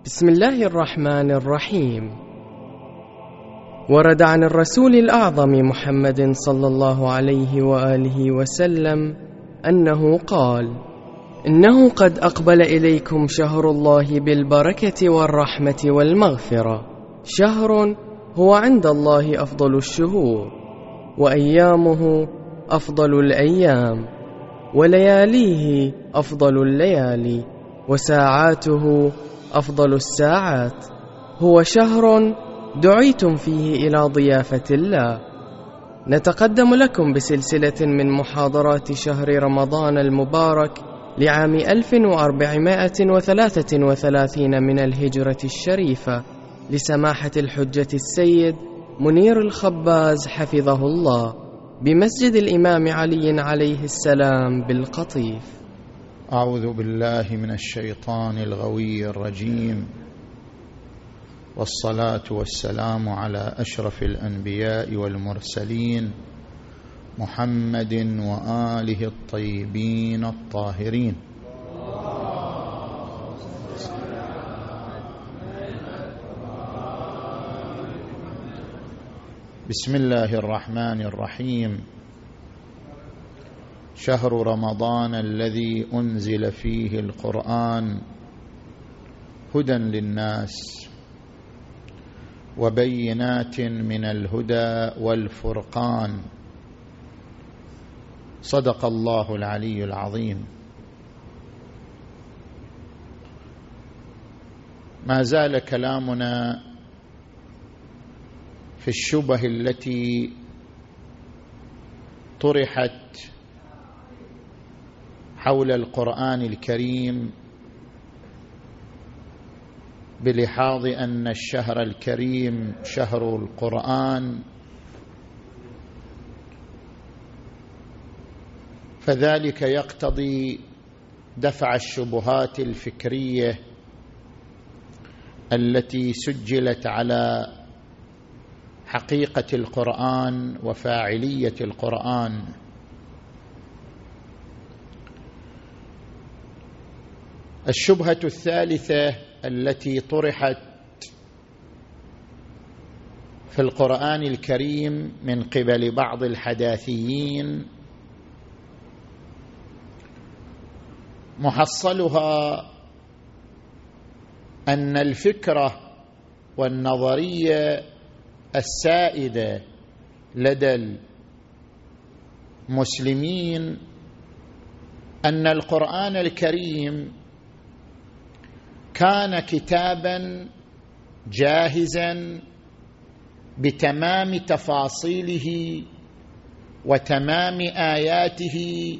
بسم الله الرحمن الرحيم. ورد عن الرسول الأعظم محمد صلى الله عليه وآله وسلم أنه قال: إنه قد أقبل إليكم شهر الله بالبركة والرحمة والمغفرة، شهر هو عند الله أفضل الشهور، وأيامه أفضل الأيام، ولياليه أفضل الليالي، وساعاته أفضل الساعات. هو شهر دعيتم فيه إلى ضيافة الله. نتقدم لكم بسلسلة من محاضرات شهر رمضان المبارك لعام 1433 من الهجرة الشريفة، لسماحة الحجة السيد منير الخباز حفظه الله، بمسجد الإمام علي عليه السلام بالقطيف. أعوذ بالله من الشيطان الغوي الرجيم، والصلاة والسلام على أشرف الأنبياء والمرسلين محمد وآله الطيبين الطاهرين. بسم الله الرحمن الرحيم. شهر رمضان الذي أنزل فيه القرآن هدى للناس وبينات من الهدى والفرقان. صدق الله العلي العظيم. ما زال كلامنا في الشبه التي طرحت حول القرآن الكريم، بلحاظ أن الشهر الكريم شهر القرآن، فذلك يقتضي دفع الشبهات الفكرية التي سجلت على حقيقة القرآن وفاعلية القرآن. الشبهة الثالثة التي طرحت في القرآن الكريم من قبل بعض الحداثيين، محصلها أن الفكرة والنظرية السائدة لدى المسلمين أن القرآن الكريم كان كتابا جاهزا بتمام تفاصيله وتمام آياته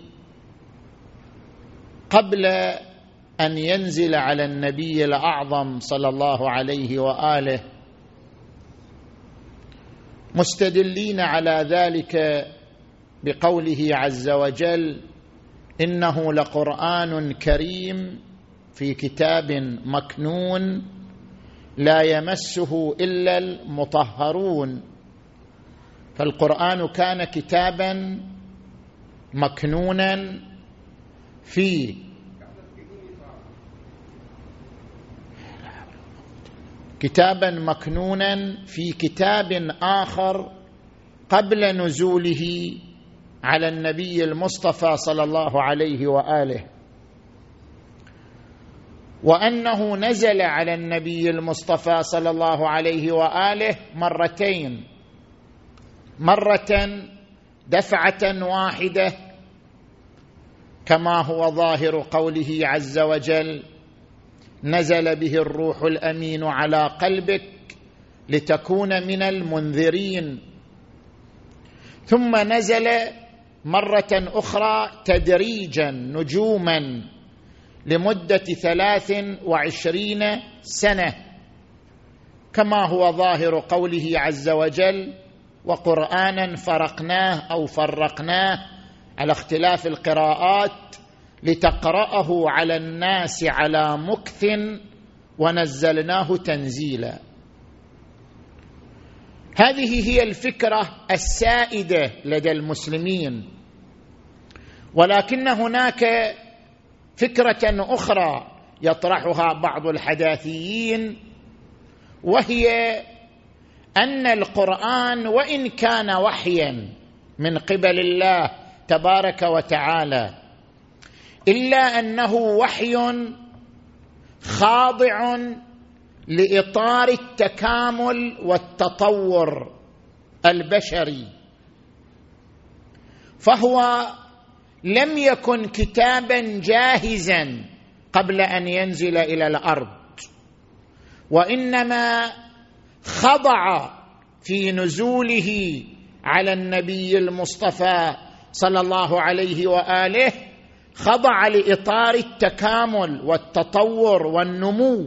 قبل أن ينزل على النبي الأعظم صلى الله عليه وآله، مستدلين على ذلك بقوله عز وجل: إنه لقرآن كريم في كتاب مكنون لا يمسه إلا المطهرون. فالقرآن كان كتابا مكنونا في كتاب آخر قبل نزوله على النبي المصطفى صلى الله عليه وآله، وأنه نزل على النبي المصطفى صلى الله عليه وآله مرتين، مرة دفعة واحدة كما هو ظاهر قوله عز وجل: نزل به الروح الأمين على قلبك لتكون من المنذرين. ثم نزل مرة أخرى تدريجا نجوما لمدة 23 سنة كما هو ظاهر قوله عز وجل: وقرآنا فرقناه على اختلاف القراءات لتقرأه على الناس على مكث ونزلناه تنزيلا. هذه هي الفكرة السائدة لدى المسلمين، ولكن هناك فكرة أخرى يطرحها بعض الحداثيين، وهي أن القرآن وإن كان وحيا من قبل الله تبارك وتعالى، إلا أنه وحي خاضع لإطار التكامل والتطور البشري، فهو لم يكن كتابا جاهزا قبل أن ينزل إلى الأرض، وإنما خضع في نزوله على النبي المصطفى صلى الله عليه وآله، خضع لإطار التكامل والتطور والنمو.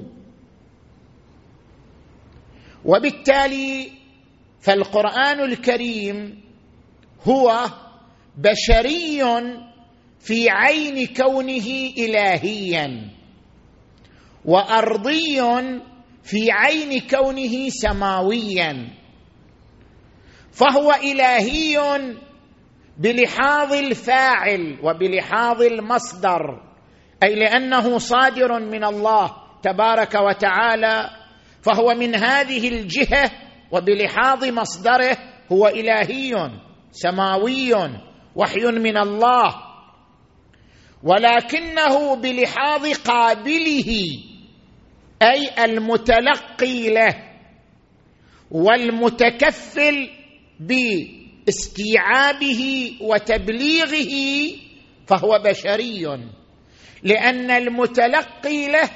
وبالتالي فالقرآن الكريم هو بشري في عين كونه إلهيا، وأرضي في عين كونه سماويا، فهو إلهي بلحاظ الفاعل وبلحاظ المصدر، أي لأنه صادر من الله تبارك وتعالى، فهو من هذه الجهة وبلحاظ مصدره هو إلهي سماوي وحي من الله، ولكنه بلحاظ قابله أي المتلقي له والمتكفل باستيعابه وتبليغه فهو بشري، لأن المتلقي له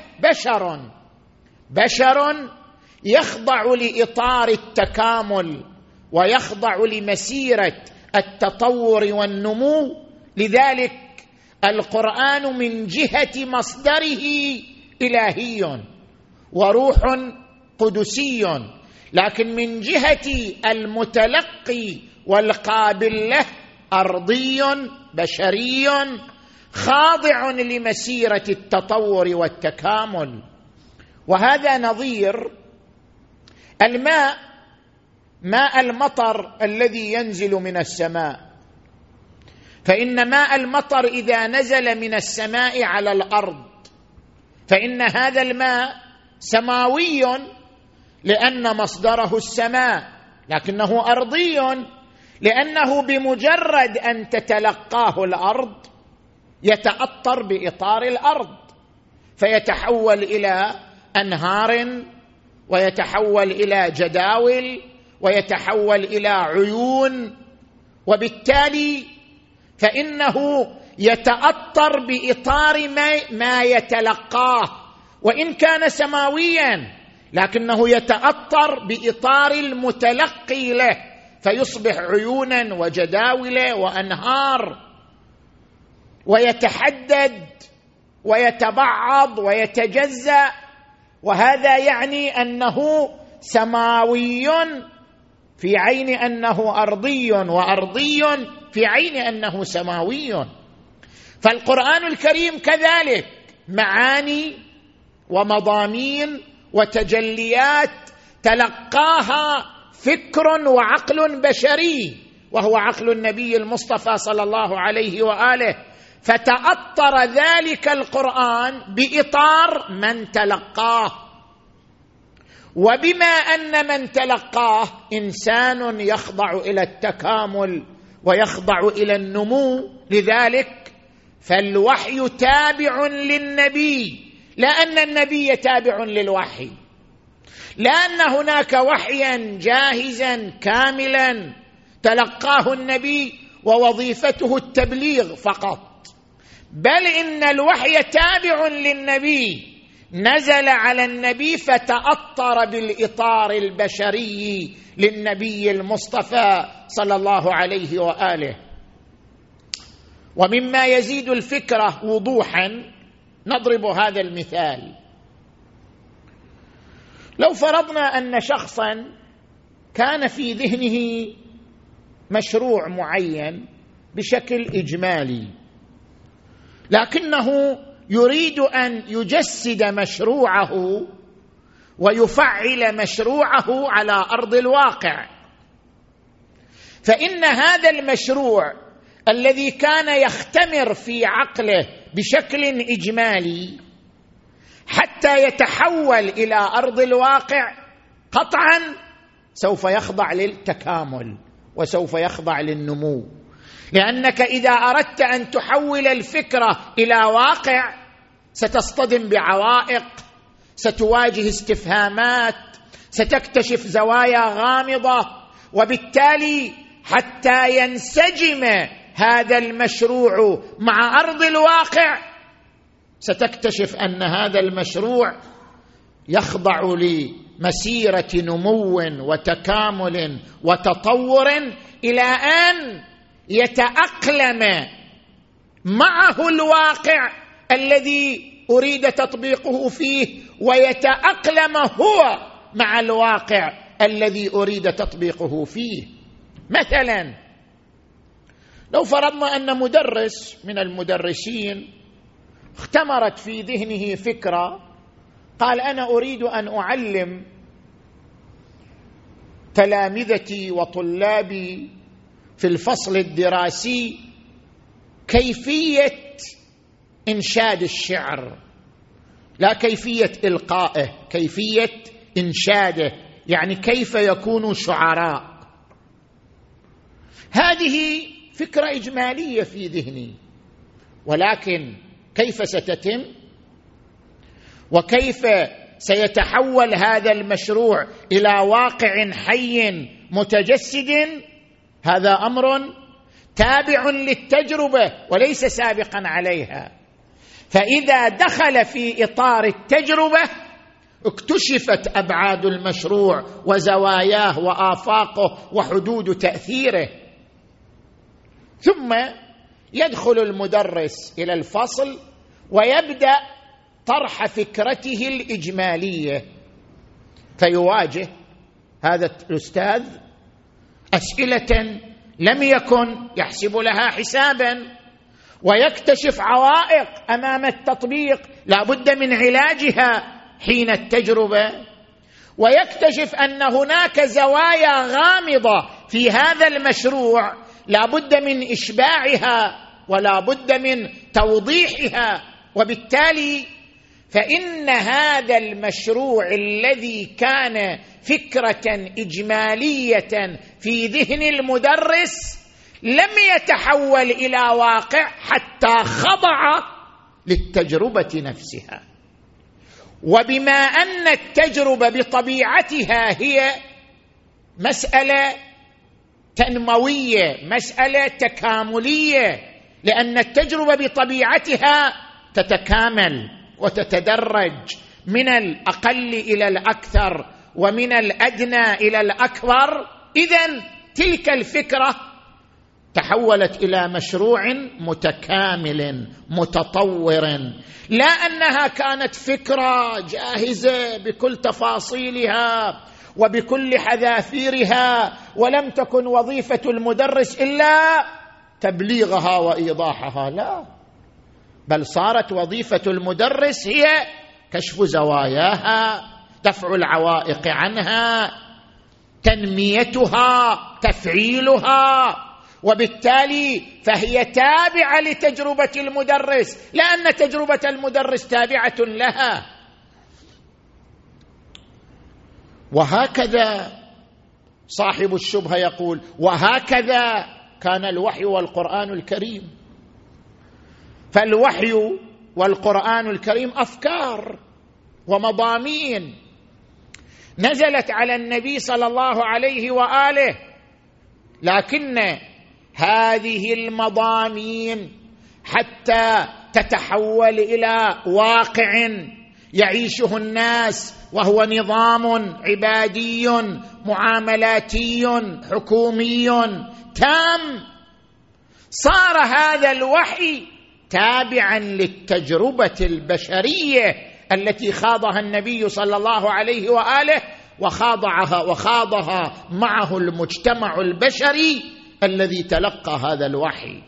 بشر يخضع لإطار التكامل ويخضع لمسيرة التطور والنمو. لذلك القرآن من جهة مصدره إلهي وروح قدسي، لكن من جهة المتلقي والقابل له أرضي بشري خاضع لمسيرة التطور والتكامل. وهذا نظير ماء المطر الذي ينزل من السماء، فإن ماء المطر إذا نزل من السماء على الأرض فإن هذا الماء سماوي لأن مصدره السماء، لكنه أرضي لأنه بمجرد أن تتلقاه الأرض يتأطر بإطار الأرض، فيتحول إلى أنهار، ويتحول إلى جداول، ويتحول إلى عيون، وبالتالي فإنه يتأطر بإطار ما يتلقاه، وإن كان سماويا لكنه يتأطر بإطار المتلقي له، فيصبح عيونا وجداول وأنهار، ويتحدد ويتبعض ويتجزأ. وهذا يعني أنه سماوي في عين أنه أرضي، وأرضي في عين أنه سماوي. فالقرآن الكريم كذلك معاني ومضامين وتجليات تلقاها فكر وعقل بشري، وهو عقل النبي المصطفى صلى الله عليه وآله، فتأطر ذلك القرآن بإطار من تلقاه. وبما أن من تلقاه إنسان يخضع إلى التكامل ويخضع إلى النمو، لذلك فالوحي تابع للنبي، لا أن النبي تابع للوحي، لا أن هناك وحيا جاهزا كاملا تلقاه النبي ووظيفته التبليغ فقط، بل إن الوحي تابع للنبي، نزل على النبي فتأطر بالإطار البشري للنبي المصطفى صلى الله عليه وآله. ومما يزيد الفكرة وضوحا نضرب هذا المثال. لو فرضنا أن شخصا كان في ذهنه مشروع معين بشكل إجمالي، لكنه يريد أن يجسد مشروعه ويفعل مشروعه على أرض الواقع، فإن هذا المشروع الذي كان يختمر في عقله بشكل إجمالي حتى يتحول إلى أرض الواقع قطعا سوف يخضع للتكامل وسوف يخضع للنمو. لأنك إذا أردت أن تحول الفكرة إلى واقع ستصطدم بعوائق، ستواجه استفهامات، ستكتشف زوايا غامضة، وبالتالي حتى ينسجم هذا المشروع مع أرض الواقع ستكتشف أن هذا المشروع يخضع لمسيرة نمو وتكامل وتطور إلى أن يتأقلم معه الواقع الذي أريد تطبيقه فيه، ويتأقلم هو مع الواقع الذي أريد تطبيقه فيه. مثلا لو فرضنا أن مدرس من المدرسين اختمرت في ذهنه فكرة، قال أنا أريد أن أعلم تلامذتي وطلابي في الفصل الدراسي كيفية إنشاد الشعر، لا كيفية إلقائه، كيفية إنشاده، يعني كيف يكونوا شعراء. هذه فكرة إجمالية في ذهني، ولكن كيف ستتم وكيف سيتحول هذا المشروع إلى واقع حي متجسد، هذا أمر تابع للتجربة وليس سابقا عليها. فإذا دخل في إطار التجربة اكتشفت أبعاد المشروع وزواياه وآفاقه وحدود تأثيره. ثم يدخل المدرس إلى الفصل ويبدأ طرح فكرته الإجمالية، فيواجه هذا الأستاذ أسئلة لم يكن يحسب لها حسابا، ويكتشف عوائق أمام التطبيق لا بد من علاجها حين التجربة، ويكتشف أن هناك زوايا غامضة في هذا المشروع لا بد من إشباعها ولا بد من توضيحها. وبالتالي فإن هذا المشروع الذي كان فكرة إجمالية في ذهن المدرس لم يتحول إلى واقع حتى خضع للتجربة نفسها. وبما أن التجربة بطبيعتها هي مسألة تنموية، مسألة تكاملية، لأن التجربة بطبيعتها تتكامل وتتدرج من الأقل إلى الأكثر ومن الأدنى إلى الأكبر. إذن تلك الفكرة تحولت إلى مشروع متكامل متطور، لا أنها كانت فكرة جاهزة بكل تفاصيلها وبكل حذافيرها، ولم تكن وظيفة المدرس إلا تبليغها وإيضاحها، لا، بل صارت وظيفة المدرس هي كشف زواياها، دفع العوائق عنها، تنميتها، تفعيلها، وبالتالي فهي تابعة لتجربة المدرس، لأن تجربة المدرس تابعة لها. وهكذا صاحب الشبهة يقول وهكذا كان الوحي والقرآن الكريم. فالوحي والقرآن الكريم أفكار ومضامين نزلت على النبي صلى الله عليه وآله، لكن هذه المضامين حتى تتحول إلى واقع يعيشه الناس، وهو نظام عبادي معاملاتي حكومي تام، صار هذا الوحي تابعا للتجربة البشرية التي خاضها النبي صلى الله عليه وآله، وخاضها معه المجتمع البشري الذي تلقى هذا الوحي.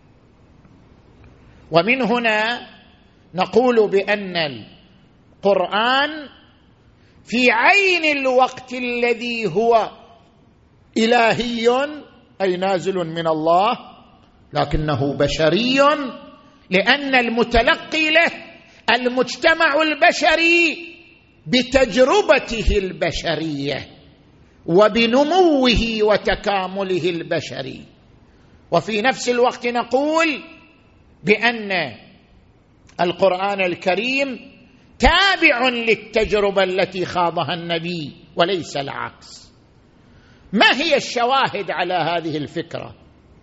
ومن هنا نقول بأن القرآن في عين الوقت الذي هو إلهي أي نازل من الله، لكنه بشري، لأن المتلقي له المجتمع البشري بتجربته البشرية وبنموه وتكامله البشري، وفي نفس الوقت نقول بأن القرآن الكريم تابع للتجربة التي خاضها النبي وليس العكس. ما هي الشواهد على هذه الفكرة؟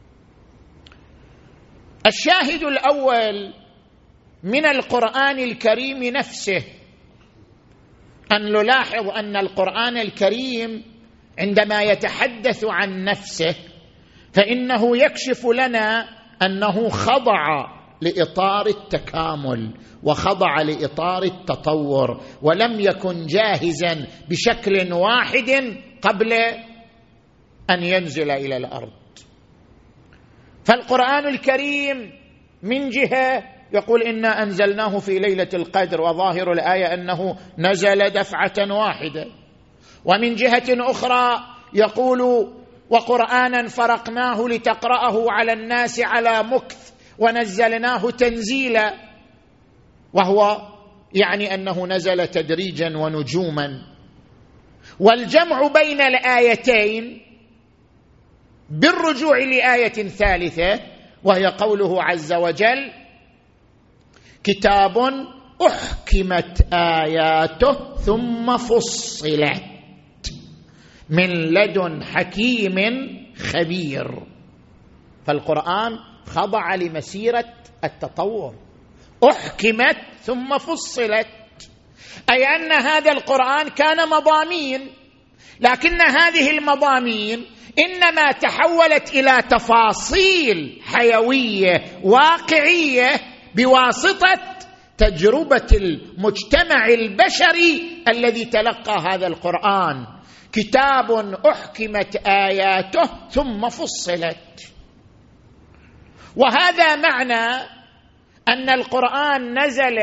الشاهد الأول من القرآن الكريم نفسه، أن نلاحظ أن القرآن الكريم عندما يتحدث عن نفسه فإنه يكشف لنا أنه خضع لإطار التكامل وخضع لإطار التطور، ولم يكن جاهزا بشكل واحد قبل أن ينزل إلى الأرض. فالقرآن الكريم من جهة يقول إنا أنزلناه في ليلة القدر، وظاهر الآية أنه نزل دفعة واحدة، ومن جهة أخرى يقول وقرآنا فرقناه لتقرأه على الناس على مكث ونزلناه تنزيلا، وهو يعني أنه نزل تدريجا ونجوما. والجمع بين الآيتين بالرجوع لآية ثالثة وهي قوله عز وجل كتاب أحكمت آياته ثم فصلت من لدن حكيم خبير. فالقرآن خضع لمسيرة التطور، أحكمت ثم فصلت، أي أن هذا القرآن كان مضامين، لكن هذه المضامين إنما تحولت إلى تفاصيل حيوية واقعية بواسطة تجربة المجتمع البشري الذي تلقى هذا القرآن. كتاب أحكمت آياته ثم فصلت، وهذا معنى أن القرآن نزل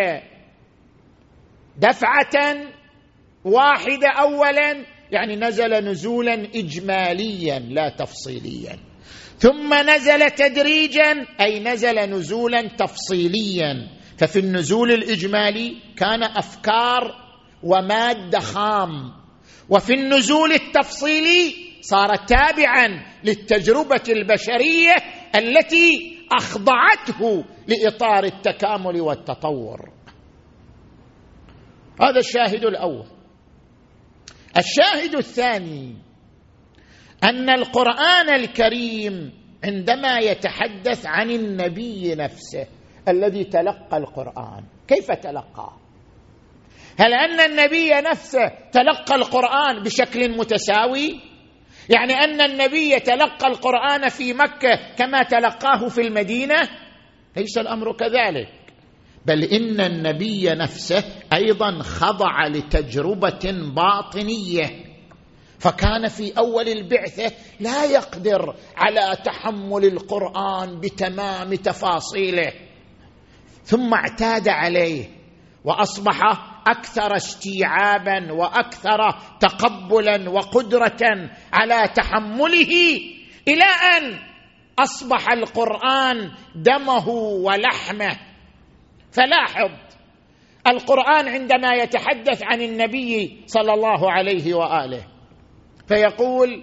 دفعة واحدة أولا، يعني نزل نزولا إجماليا لا تفصيليا، ثم نزل تدريجا أي نزل نزولا تفصيليا. ففي النزول الإجمالي كان أفكار ومادة خام، وفي النزول التفصيلي صار تابعا للتجربة البشرية التي أخضعته لإطار التكامل والتطور. هذا الشاهد الأول. الشاهد الثاني أن القرآن الكريم عندما يتحدث عن النبي نفسه الذي تلقى القرآن، كيف تلقاه؟ هل أن النبي نفسه تلقى القرآن بشكل متساوي؟ يعني أن النبي تلقى القرآن في مكة كما تلقاه في المدينة؟ ليس الأمر كذلك، بل إن النبي نفسه أيضا خضع لتجربة باطنية، فكان في أول البعثة لا يقدر على تحمل القرآن بتمام تفاصيله، ثم اعتاد عليه وأصبح أكثر استيعابا وأكثر تقبلا وقدرة على تحمله، إلى أن أصبح القرآن دمه ولحمه. فلاحظ القرآن عندما يتحدث عن النبي صلى الله عليه وآله فيقول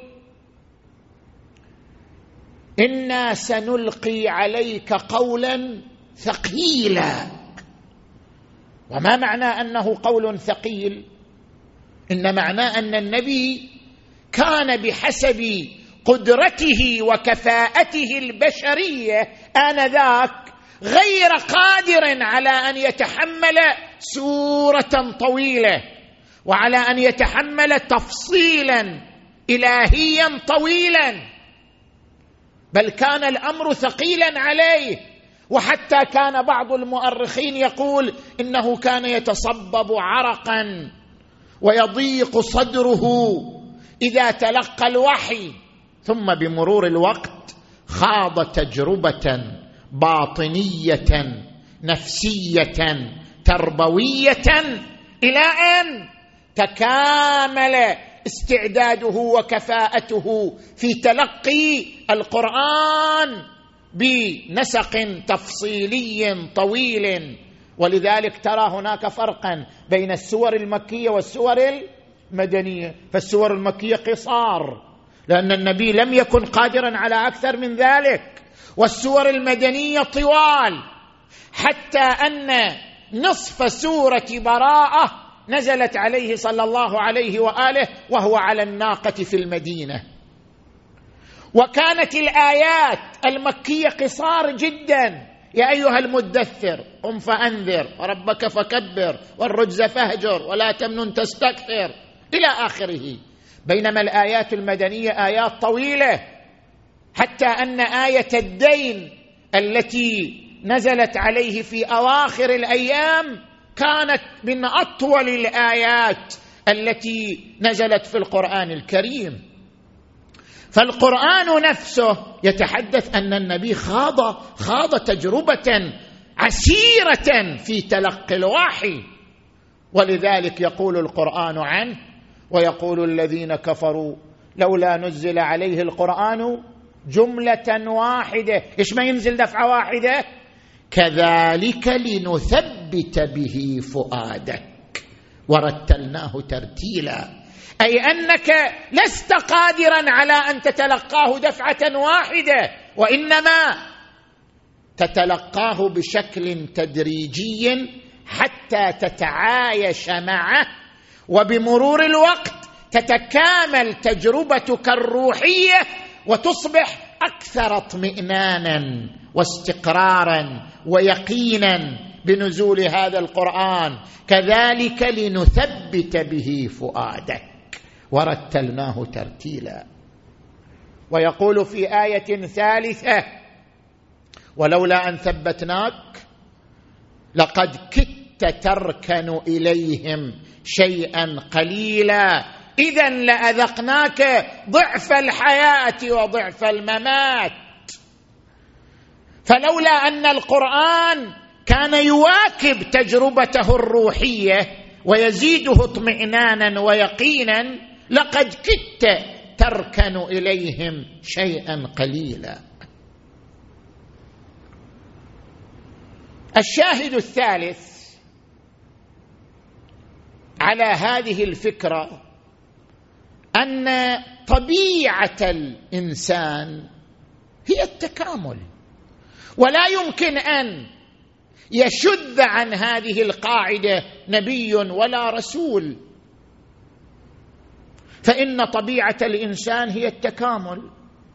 إنا سنلقي عليك قولا ثقيلا. وما معنى أنه قول ثقيل؟ إن معناه أن النبي كان بحسب قدرته وكفاءته البشرية آنذاك غير قادر على أن يتحمل سورة طويلة وعلى أن يتحمل تفصيلا إلهيا طويلا، بل كان الأمر ثقيلا عليه. وحتى كان بعض المؤرخين يقول إنه كان يتصبب عرقا ويضيق صدره إذا تلقى الوحي، ثم بمرور الوقت خاض تجربة باطنية نفسية تربوية إلى أن تكامل استعداده وكفاءته في تلقي القرآن بنسق تفصيلي طويل ولذلك ترى هناك فرقا بين السور المكية والسور المدنية. فالسور المكية قصار لأن النبي لم يكن قادرا على أكثر من ذلك، والسور المدنية طوال، حتى أن نصف سورة براءة نزلت عليه صلى الله عليه وآله وهو على الناقة في المدينة. وكانت الآيات المكية قصار جدا: يا أيها المدثر قم فأنذر وربك فكبر والرجز فاهجر ولا تمنن تستكثر إلى آخره. بينما الآيات المدنية آيات طويلة، حتى أن آية الدين التي نزلت عليه في أواخر الأيام كانت من أطول الآيات التي نزلت في القرآن الكريم. فالقرآن نفسه يتحدث أن النبي خاض تجربة عسيرة في تلقي الوحي، ولذلك يقول القرآن عنه: ويقول الذين كفروا لولا نزل عليه القرآن جملة واحدة. إيش ما ينزل دفعة واحدة؟ كذلك لنثبت به فؤادك ورتلناه ترتيلا، أي أنك لست قادرا على أن تتلقاه دفعة واحدة، وإنما تتلقاه بشكل تدريجي حتى تتعايش معه، وبمرور الوقت تتكامل تجربتك الروحية وتصبح أكثر اطمئنانا واستقرارا ويقينا بنزول هذا القرآن. كذلك لنثبت به فؤادك ورتلناه ترتيلا. ويقول في آية ثالثة: ولولا أن ثبتناك لقد كدت تركن إليهم شيئا قليلا إذا لأذقناك ضعف الحياة وضعف الممات. فلولا أن القرآن كان يواكب تجربته الروحية ويزيده اطمئنانا ويقينا لقد كدت تركن إليهم شيئا قليلا. الشاهد الثالث على هذه الفكرة أن طبيعة الإنسان هي التكامل، ولا يمكن أن يشذ عن هذه القاعدة نبي ولا رسول، فإن طبيعة الإنسان هي التكامل.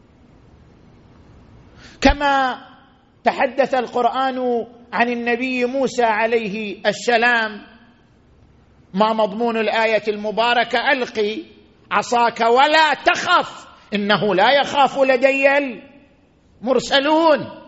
كما تحدث القرآن عن النبي موسى عليه السلام: ما مضمون الآية المباركة؟ ألقي عصاك ولا تخف إنه لا يخاف لدي المرسلون.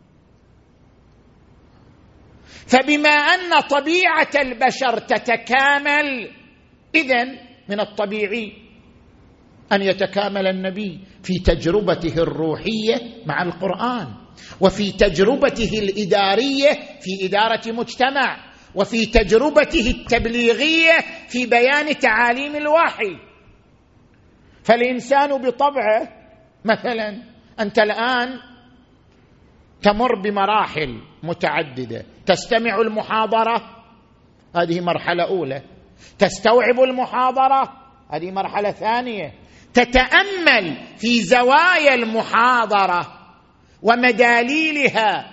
فبما أن طبيعة البشر تتكامل، إذن من الطبيعي أن يتكامل النبي في تجربته الروحية مع القرآن، وفي تجربته الإدارية في إدارة مجتمع، وفي تجربته التبليغية في بيان تعاليم الوحي. فالإنسان بطبعه، مثلا أنت الآن تمر بمراحل متعددة: تستمع المحاضرة، هذه مرحلة أولى; تستوعب المحاضرة، هذه مرحلة ثانية; تتأمل في زوايا المحاضرة ومداليلها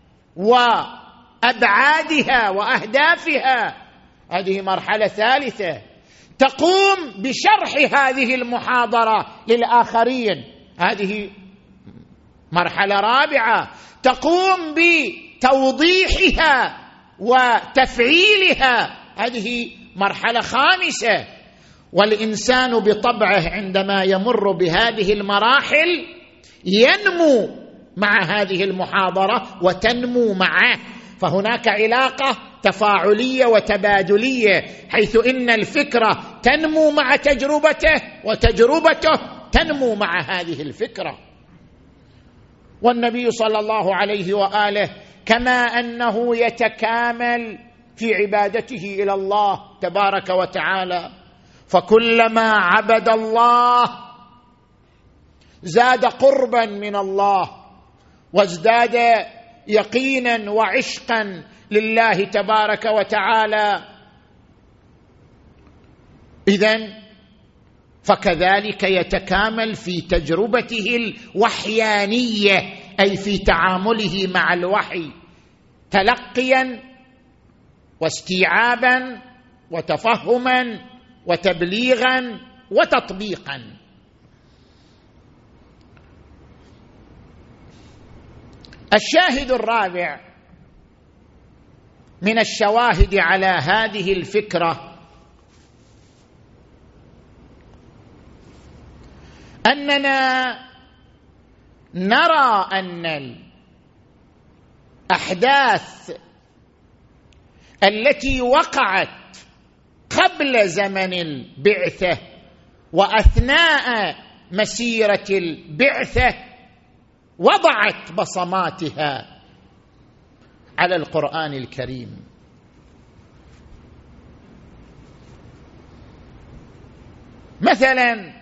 وأبعادها وأهدافها، هذه مرحلة ثالثة; تقوم بشرح هذه المحاضرة للآخرين، هذه مرحلة رابعة; تقوم بتوضيحها وتفعيلها، هذه مرحلة خامسة. والإنسان بطبعه عندما يمر بهذه المراحل ينمو مع هذه المحاضرة وتنمو معه، فهناك علاقة تفاعلية وتبادلية، حيث إن الفكرة تنمو مع تجربته وتجربته تنمو مع هذه الفكرة. والنبي صلى الله عليه وآله كما أنه يتكامل في عبادته إلى الله تبارك وتعالى، فكلما عبد الله زاد قربا من الله وازداد يقينا وعشقا لله تبارك وتعالى. إذن فكذلك يتكامل في تجربته الوحيانية، أي في تعامله مع الوحي، تلقيا واستيعابا وتفهما وتبليغا وتطبيقا. الشاهد الرابع من الشواهد على هذه الفكرة أننا نرى أن الأحداث التي وقعت قبل زمن البعثة وأثناء مسيرة البعثة وضعت بصماتها على القرآن الكريم. مثلا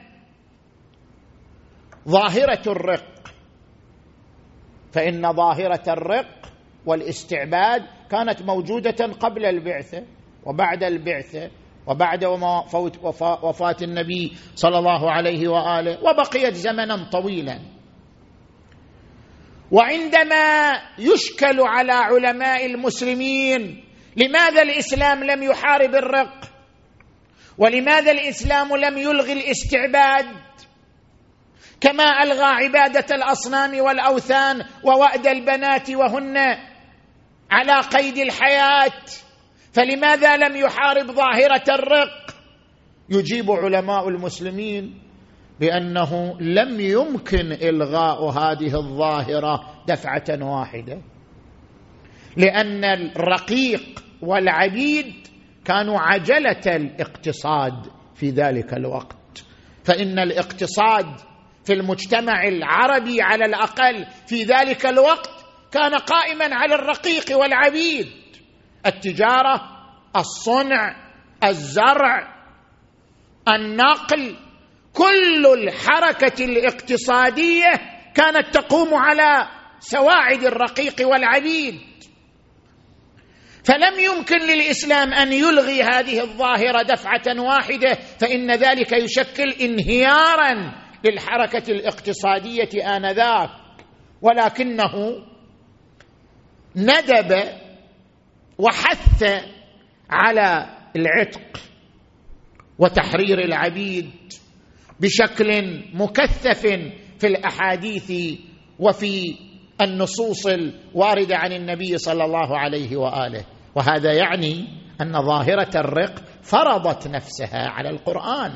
ظاهرة الرق، فإن ظاهرة الرق والاستعباد كانت موجودة قبل البعثة وبعد البعثة وبعد وفاة النبي صلى الله عليه وآله، وبقيت زمنا طويلا. وعندما يشكل على علماء المسلمين لماذا الإسلام لم يحارب الرق، ولماذا الإسلام لم يلغي الاستعباد كما ألغى عبادة الأصنام والأوثان ووأد البنات وهن على قيد الحياة، فلماذا لم يحارب ظاهرة الرق؟ يجيب علماء المسلمين بأنه لم يمكن إلغاء هذه الظاهرة دفعة واحدة، لأن الرقيق والعبيد كانوا عجلة الاقتصاد في ذلك الوقت، فإن الاقتصاد في المجتمع العربي على الأقل في ذلك الوقت كان قائما على الرقيق والعبيد، التجارة، الصنع، الزرع، النقل، كل الحركة الاقتصادية كانت تقوم على سواعد الرقيق والعبيد. فلم يمكن للإسلام أن يلغي هذه الظاهرة دفعة واحدة، فإن ذلك يشكل انهيارا للحركة الاقتصادية آنذاك، ولكنه ندب وحث على العتق وتحرير العبيد بشكل مكثف في الأحاديث وفي النصوص الواردة عن النبي صلى الله عليه وآله. وهذا يعني أن ظاهرة الرق فرضت نفسها على القرآن،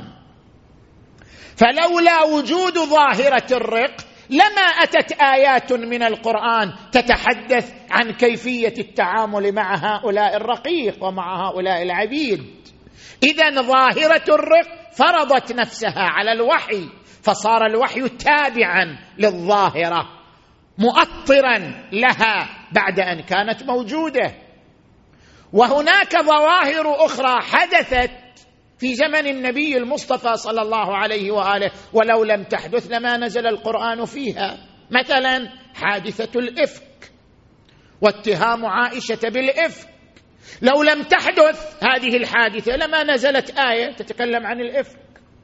فلولا وجود ظاهرة الرق لما أتت آيات من القرآن تتحدث عن كيفية التعامل مع هؤلاء الرقيق ومع هؤلاء العبيد. إذن ظاهرة الرق فرضت نفسها على الوحي، فصار الوحي تابعا للظاهرة مؤطرا لها بعد أن كانت موجودة. وهناك ظواهر أخرى حدثت في زمن النبي المصطفى صلى الله عليه وآله ولو لم تحدث لما نزل القرآن فيها، مثلا حادثة الإفك واتهام عائشة بالإفك، لو لم تحدث هذه الحادثة لما نزلت آية تتكلم عن الإفك.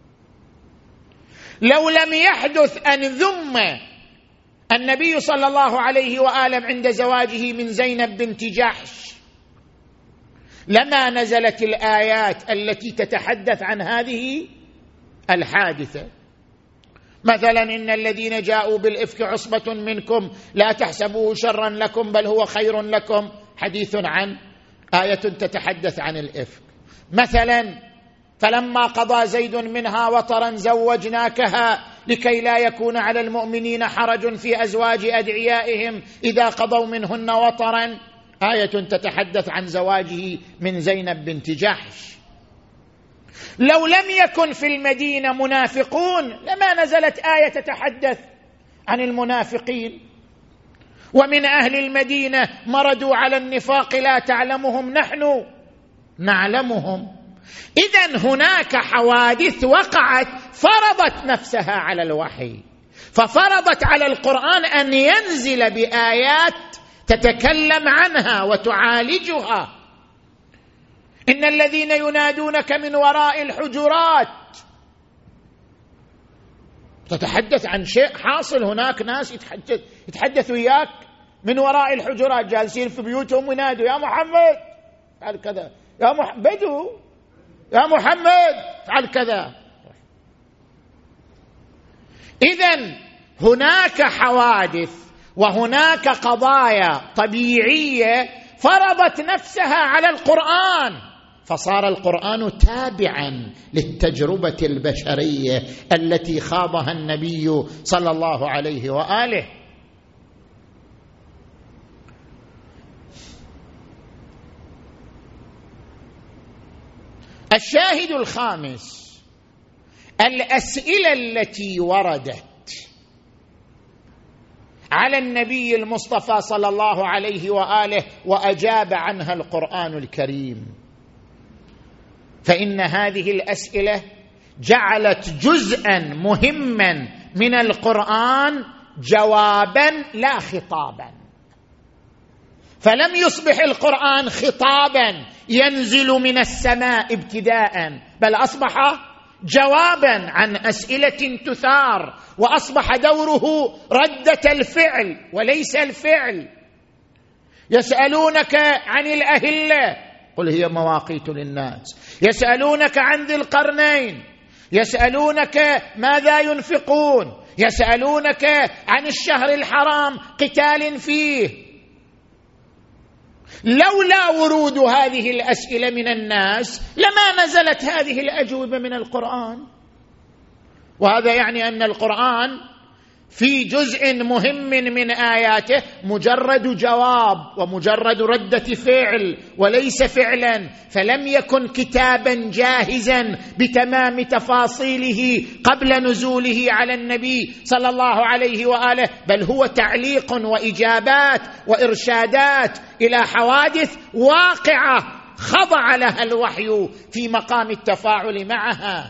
لو لم يحدث أن ذم النبي صلى الله عليه وآله عند زواجه من زينب بنت جحش لما نزلت الآيات التي تتحدث عن هذه الحادثة. مثلا إن الذين جاءوا بالإفك عصبة منكم لا تحسبوه شرا لكم بل هو خير لكم، حديث عن آية تتحدث عن الإفك. مثلا فلما قضى زيد منها وطرا زوجناكها لكي لا يكون على المؤمنين حرج في أزواج أدعيائهم إذا قضوا منهن وطرا، آية تتحدث عن زواجه من زينب بنت جحش. لو لم يكن في المدينة منافقون لما نزلت آية تتحدث عن المنافقين. ومن أهل المدينة مردوا على النفاق لا تعلمهم نحن نعلمهم. إذن هناك حوادث وقعت فرضت نفسها على الوحي، ففرضت على القرآن أن ينزل بآيات تتكلم عنها وتعالجها. إن الذين ينادونك من وراء الحجرات، تتحدث عن شيء حاصل هناك، ناس يتحدثوا وياك من وراء الحجرات، جالسين في بيوتهم وينادوا يا محمد فعل كذا، يا بدو يا محمد فعل كذا. إذن هناك حوادث وهناك قضايا طبيعية فرضت نفسها على القرآن، فصار القرآن تابعا للتجربة البشرية التي خاضها النبي صلى الله عليه وآله. الشاهد الخامس: الأسئلة التي وردت على النبي المصطفى صلى الله عليه وآله وأجاب عنها القرآن الكريم، فإن هذه الأسئلة جعلت جزءا مهما من القرآن جوابا لا خطابا، فلم يصبح القرآن خطابا ينزل من السماء ابتداء، بل أصبح جوابا عن أسئلة تثار، وأصبح دوره ردة الفعل وليس الفعل. يسألونك عن الأهلة قل هي مواقيت للناس، يسألونك عن ذي القرنين، يسألونك ماذا ينفقون، يسألونك عن الشهر الحرام قتال فيه. لولا ورود هذه الأسئلة من الناس لما نزلت هذه الأجوبة من القرآن. وهذا يعني أن القرآن في جزء مهم من آياته مجرد جواب ومجرد ردة فعل وليس فعلا، فلم يكن كتابا جاهزا بتمام تفاصيله قبل نزوله على النبي صلى الله عليه وآله، بل هو تعليق وإجابات وإرشادات إلى حوادث واقعة خضع لها الوحي في مقام التفاعل معها.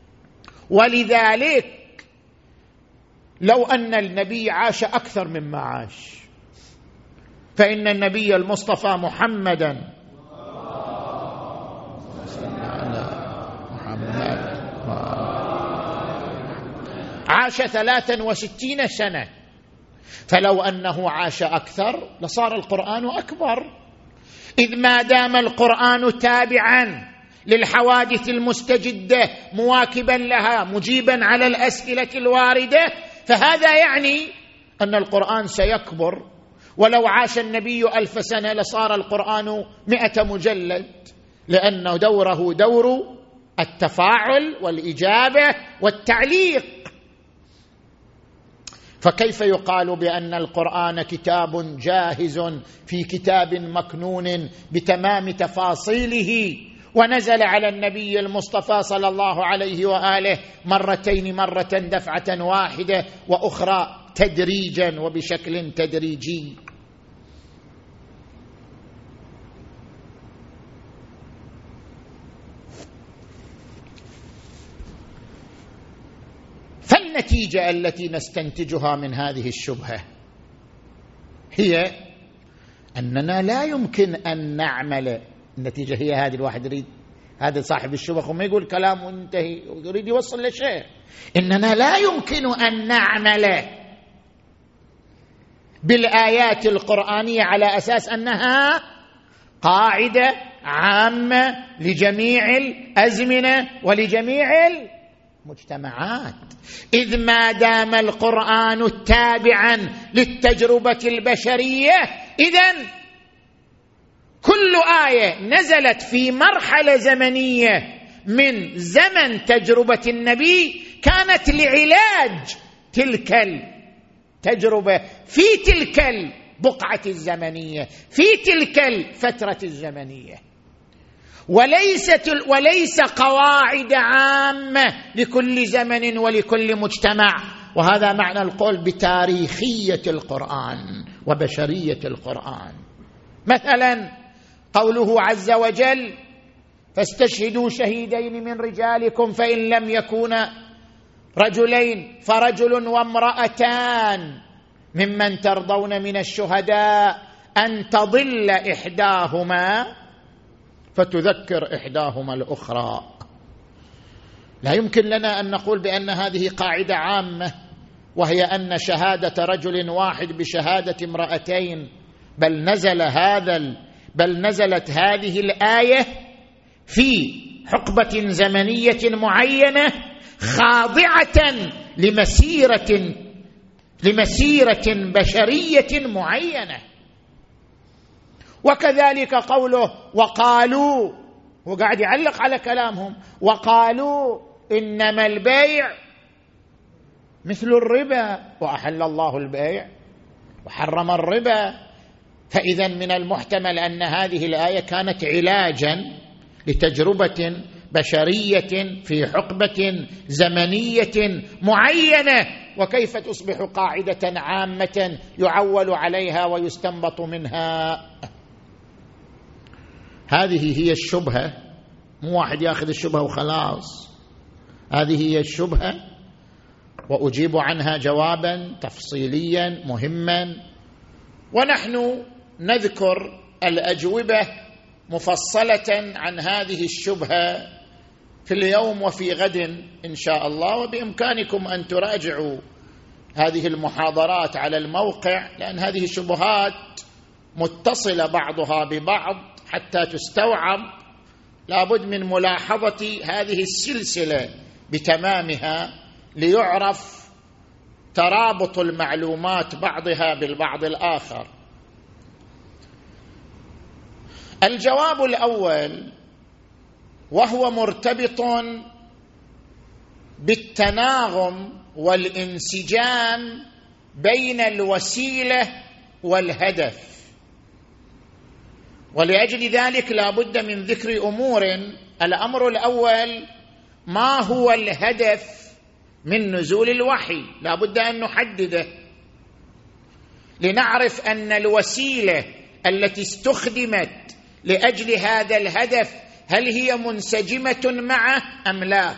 ولذلك لو أن النبي عاش أكثر مما عاش، فإن النبي المصطفى محمدا عاش 63 سنة، فلو أنه عاش أكثر لصار القرآن أكبر، إذ ما دام القرآن تابعا للحوادث المستجدة مواكبا لها مجيبا على الأسئلة الواردة، فهذا يعني أن القرآن سيكبر. ولو عاش النبي 1000 سنة لصار القرآن 100 مجلد، لأن دوره دور التفاعل والإجابة والتعليق. فكيف يقال بأن القرآن كتاب جاهز في كتاب مكنون بتمام تفاصيله، ونزل على النبي المصطفى صلى الله عليه وآله مرتين، مرة دفعة واحدة وأخرى تدريجا وبشكل تدريجي؟ فالنتيجة التي نستنتجها من هذه الشبهة هي أننا لا يمكن أن نعمل. النتيجة هي هذه، الواحد يريد، هذا صاحب الشبهة وما يقول كلام منتهي يريد يوصل لشيء، إننا لا يمكن أن نعمل بالآيات القرآنية على أساس أنها قاعدة عامة لجميع الأزمنة ولجميع المجتمعات، إذ ما دام القرآن تابعا للتجربة البشرية، إذن كل آية نزلت في مرحلة زمنية من زمن تجربة النبي كانت لعلاج تلك التجربة في تلك البقعة الزمنية في تلك الفترة الزمنية، وليس قواعد عامة لكل زمن ولكل مجتمع. وهذا معنى القول بتاريخية القرآن وبشرية القرآن. مثلا قوله عز وجل: فاستشهدوا شهيدين من رجالكم فإن لم يكونا رجلين فرجل وامرأتان ممن ترضون من الشهداء أن تضل إحداهما فتذكر إحداهما الأخرى. لا يمكن لنا أن نقول بأن هذه قاعدة عامة، وهي أن شهادة رجل واحد بشهادة امرأتين، بل نزلت هذه الآية في حقبة زمنية معينة خاضعة لمسيرة بشرية معينة. وكذلك قوله وقالوا، هو قاعد يعلق على كلامهم، وقالوا إنما البيع مثل الربا وأحل الله البيع وحرم الربا. فإذا من المحتمل أن هذه الآية كانت علاجا لتجربة بشرية في حقبة زمنية معينة، وكيف تصبح قاعدة عامة يعول عليها ويستنبط منها. هذه هي الشبهة، مو واحد ياخذ الشبهة وخلاص، هذه هي الشبهة، وأجيب عنها جوابا تفصيليا مهما، ونحن نذكر الأجوبة مفصلة عن هذه الشبهة في اليوم وفي غد إن شاء الله. وبإمكانكم أن تراجعوا هذه المحاضرات على الموقع، لأن هذه الشبهات متصلة بعضها ببعض حتى تستوعب. لابد من ملاحظة هذه السلسلة بتمامها ليعرف ترابط المعلومات بعضها بالبعض الآخر. الجواب الأول، وهو مرتبط بالتناغم والانسجام بين الوسيلة والهدف، ولأجل ذلك لا بد من ذكر أمور. الأمر الأول، ما هو الهدف من نزول الوحي؟ لا بد أن نحدده لنعرف أن الوسيلة التي استخدمت لأجل هذا الهدف هل هي منسجمة معه أم لا.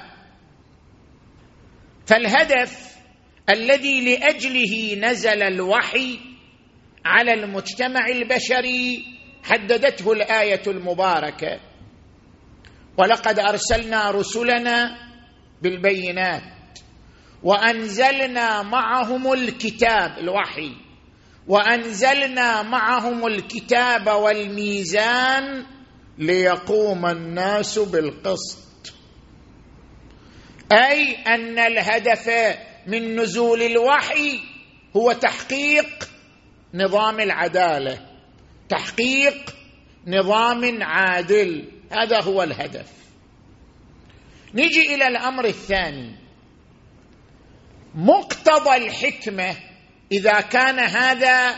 فالهدف الذي لأجله نزل الوحي على المجتمع البشري حددته الآية المباركة: ولقد أرسلنا رسلنا بالبينات وأنزلنا معهم الكتاب، الوحي، وأنزلنا معهم الكتاب والميزان ليقوم الناس بالقسط. أي أن الهدف من نزول الوحي هو تحقيق نظام العدالة، تحقيق نظام عادل، هذا هو الهدف. نجي إلى الأمر الثاني، مقتضى الحكمة إذا كان هذا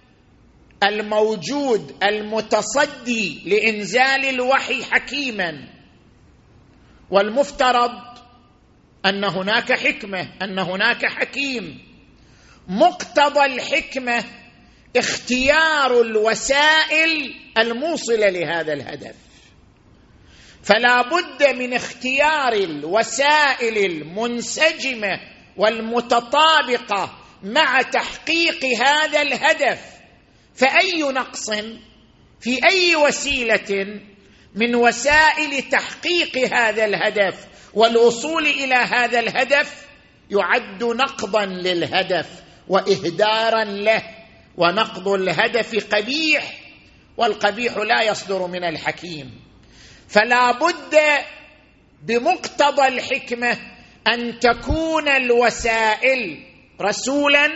الموجود المتصدي لإنزال الوحي حكيما، والمفترض أن هناك حكمة، أن هناك حكيم، مقتضى الحكمة اختيار الوسائل الموصلة لهذا الهدف. فلا بد من اختيار الوسائل المنسجمة والمتطابقة مع تحقيق هذا الهدف. فأي نقص في أي وسيلة من وسائل تحقيق هذا الهدف والوصول إلى هذا الهدف يعد نقضا للهدف وإهدارا له، ونقض الهدف قبيح، والقبيح لا يصدر من الحكيم. فلا بد بمقتضى الحكمة أن تكون الوسائل رسولا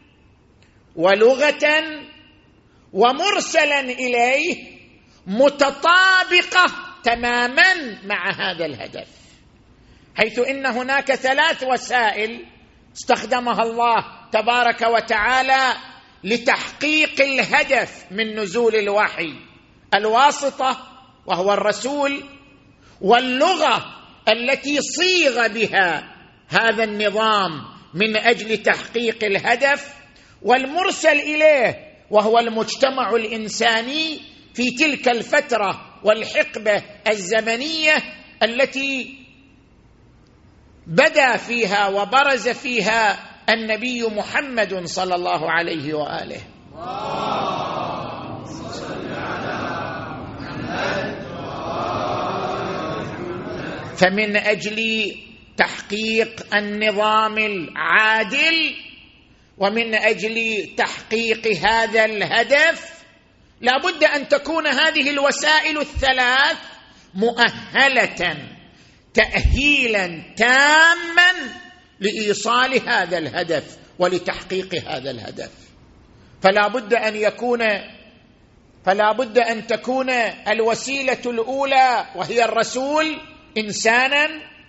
ولغة ومرسلا إليه متطابقة تماما مع هذا الهدف، حيث إن هناك 3 وسائل استخدمها الله تبارك وتعالى لتحقيق الهدف من نزول الوحي: الواسطة وهو الرسول، واللغة التي صيغ بها هذا النظام من أجل تحقيق الهدف، والمرسل إليه وهو المجتمع الإنساني في تلك الفترة والحقبة الزمنية التي بدا فيها وبرز فيها النبي محمد صلى الله عليه وآله. فمن أجل تحقيق النظام العادل ومن أجل تحقيق هذا الهدف لا بد أن تكون هذه الوسائل الثلاث مؤهلة تأهيلا تاما لإيصال هذا الهدف ولتحقيق هذا الهدف. فلا بد أن تكون الوسيلة الأولى وهي الرسول إنسانا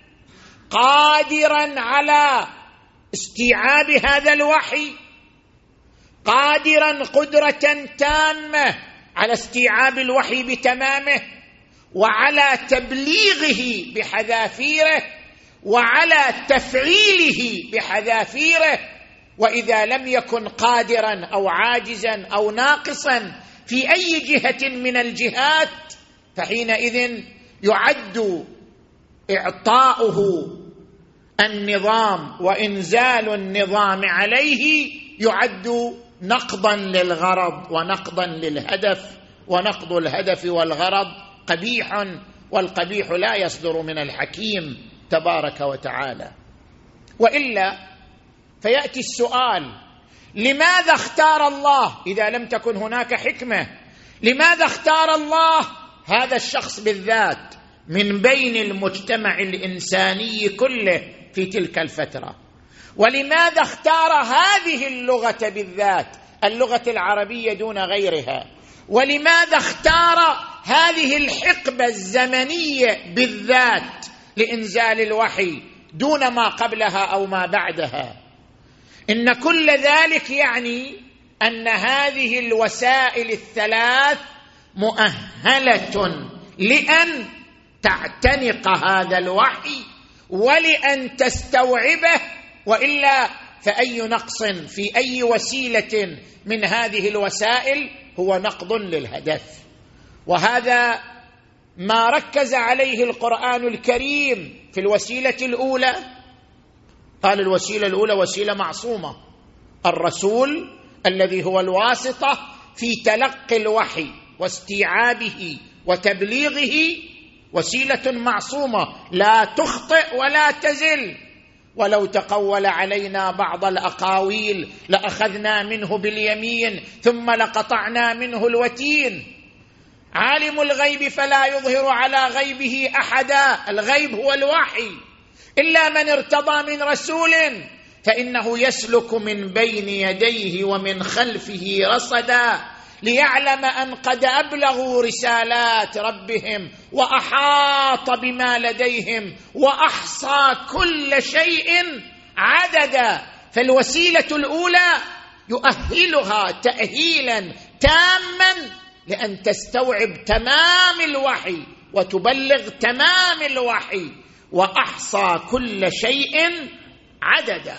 قادرا على استيعاب هذا الوحي، قادرا قدرة تامة على استيعاب الوحي بتمامه وعلى تبليغه بحذافيره وعلى تفعيله بحذافيره. وإذا لم يكن قادرا أو عاجزا أو ناقصا في أي جهة من الجهات فحينئذ يعد إعطاؤه النظام وإنزال النظام عليه يعد نقضا للغرض ونقضا للهدف، ونقض الهدف والغرض قبيح، والقبيح لا يصدر من الحكيم تبارك وتعالى. وإلا فيأتي السؤال: لماذا اختار الله إذا لم تكن هناك حكمة؟ لماذا اختار الله هذا الشخص بالذات من بين المجتمع الإنساني كله في تلك الفترة؟ ولماذا اختار هذه اللغة بالذات، اللغة العربية دون غيرها؟ ولماذا اختار هذه الحقبة الزمنية بالذات لإنزال الوحي دون ما قبلها أو ما بعدها؟ إن كل ذلك يعني أن هذه الوسائل الثلاث مؤهلة لأن تعتنق هذا الوحي ولأن تستوعبه، وإلا فأي نقص في أي وسيلة من هذه الوسائل هو نقض للهدف. وهذا ما ركز عليه القرآن الكريم في الوسيلة الأولى. قال الوسيلة الأولى وسيلة معصومة، الرسول الذي هو الواسطة في تلقي الوحي واستيعابه وتبليغه وسيلة معصومة لا تخطئ ولا تزل. ولو تقول علينا بعض الأقاويل لأخذنا منه باليمين ثم لقطعنا منه الوتين. عالم الغيب فلا يظهر على غيبه أحدا، الغيب هو الوحي، إلا من ارتضى من رسول فإنه يسلك من بين يديه ومن خلفه رصدا ليعلم أن قد أبلغوا رسالات ربهم وأحاط بما لديهم وأحصى كل شيء عددا. فالوسيلة الأولى يؤهلها تأهيلا تاما لأن تستوعب تمام الوحي وتبلغ تمام الوحي، وأحصى كل شيء عددا.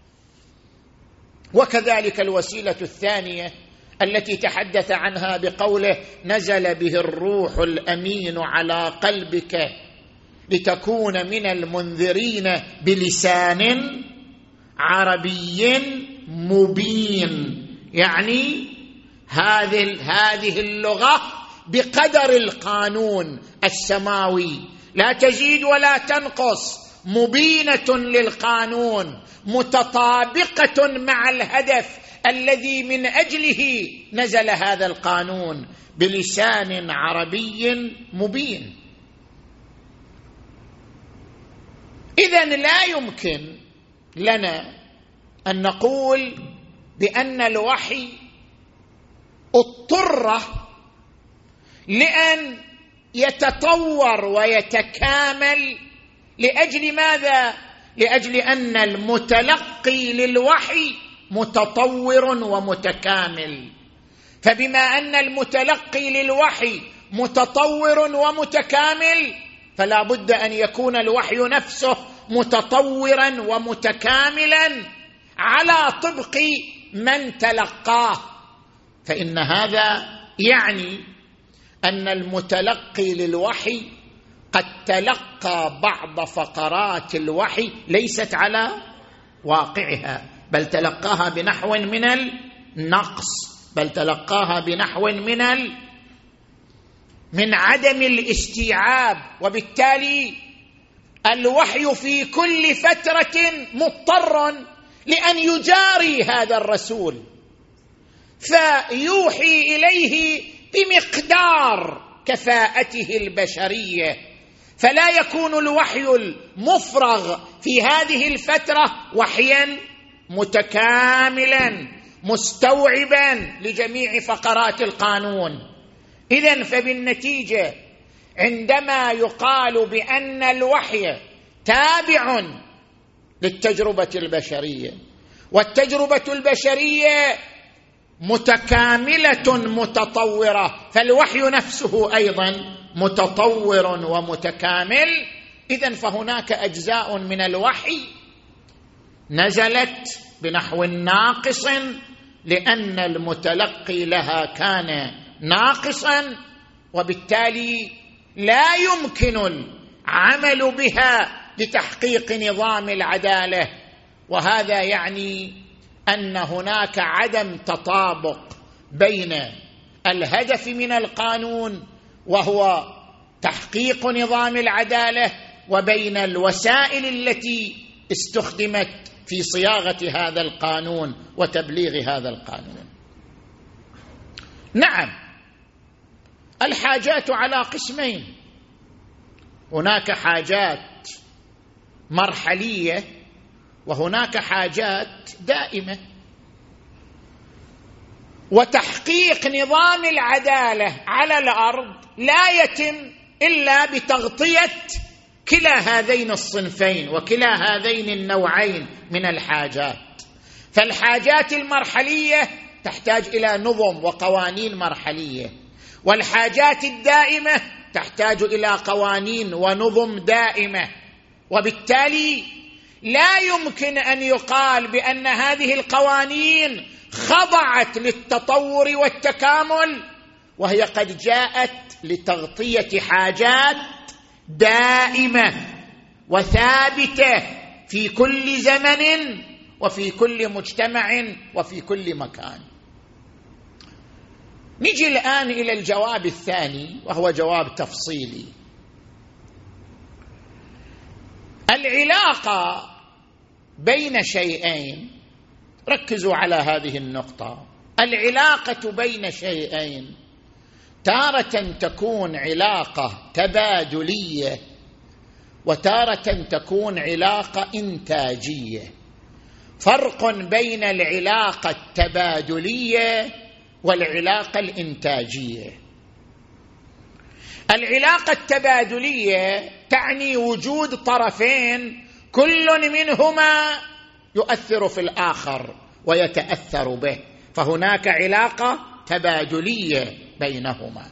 وكذلك الوسيلة الثانية التي تحدث عنها بقوله نزل به الروح الأمين على قلبك لتكون من المنذرين بلسان عربي مبين، يعني هذه اللغة بقدر القانون السماوي لا تزيد ولا تنقص، مبينة للقانون، متطابقة مع الهدف الذي من أجله نزل هذا القانون بلسان عربي مبين. إذن لا يمكن لنا أن نقول بأن الوحي اضطر لأن يتطور ويتكامل. لأجل ماذا؟ لأجل أن المتلقي للوحي متطور ومتكامل. فبما أن المتلقي للوحي متطور ومتكامل فلا بد أن يكون الوحي نفسه متطورا ومتكاملا على طبق من تلقاه. فإن هذا يعني أن المتلقي للوحي قد تلقى بعض فقرات الوحي ليست على واقعها، بل تلقاها بنحو من النقص، بل تلقاها بنحو من عدم الاستيعاب، وبالتالي الوحي في كل فترة مضطر لأن يجاري هذا الرسول، فيوحي إليه بمقدار كفاءته البشرية، فلا يكون الوحي المفرغ في هذه الفترة وحيا متكاملا مستوعبا لجميع فقرات القانون. إذن فبالنتيجة عندما يقال بأن الوحي تابع للتجربة البشرية، والتجربة البشرية متكاملة متطورة، فالوحي نفسه أيضا متطور ومتكامل، إذن فهناك أجزاء من الوحي نزلت بنحو ناقص لأن المتلقي لها كان ناقصا، وبالتالي لا يمكن العمل بها لتحقيق نظام العدالة. وهذا يعني أن هناك عدم تطابق بين الهدف من القانون وهو تحقيق نظام العدالة وبين الوسائل التي استخدمت في صياغة هذا القانون وتبليغ هذا القانون. نعم، الحاجات على قسمين، هناك حاجات مرحلية وهناك حاجات دائمة، وتحقيق نظام العدالة على الأرض لا يتم إلا بتغطية كلا هذين الصنفين وكلا هذين النوعين من الحاجات. فالحاجات المرحلية تحتاج إلى نظم وقوانين مرحلية، والحاجات الدائمة تحتاج إلى قوانين ونظم دائمة، وبالتالي لا يمكن أن يقال بأن هذه القوانين خضعت للتطور والتكامل وهي قد جاءت لتغطية حاجات دائمة وثابتة في كل زمن وفي كل مجتمع وفي كل مكان. نجي الآن إلى الجواب الثاني وهو جواب تفصيلي. العلاقة بين شيئين، ركزوا على هذه النقطة، العلاقة بين شيئين تارة تكون علاقة تبادلية وتارة تكون علاقة إنتاجية. فرق بين العلاقة التبادلية والعلاقة الإنتاجية. العلاقة التبادلية تعني وجود طرفين كل منهما يؤثر في الآخر ويتأثر به، فهناك علاقة تبادلية بينهما.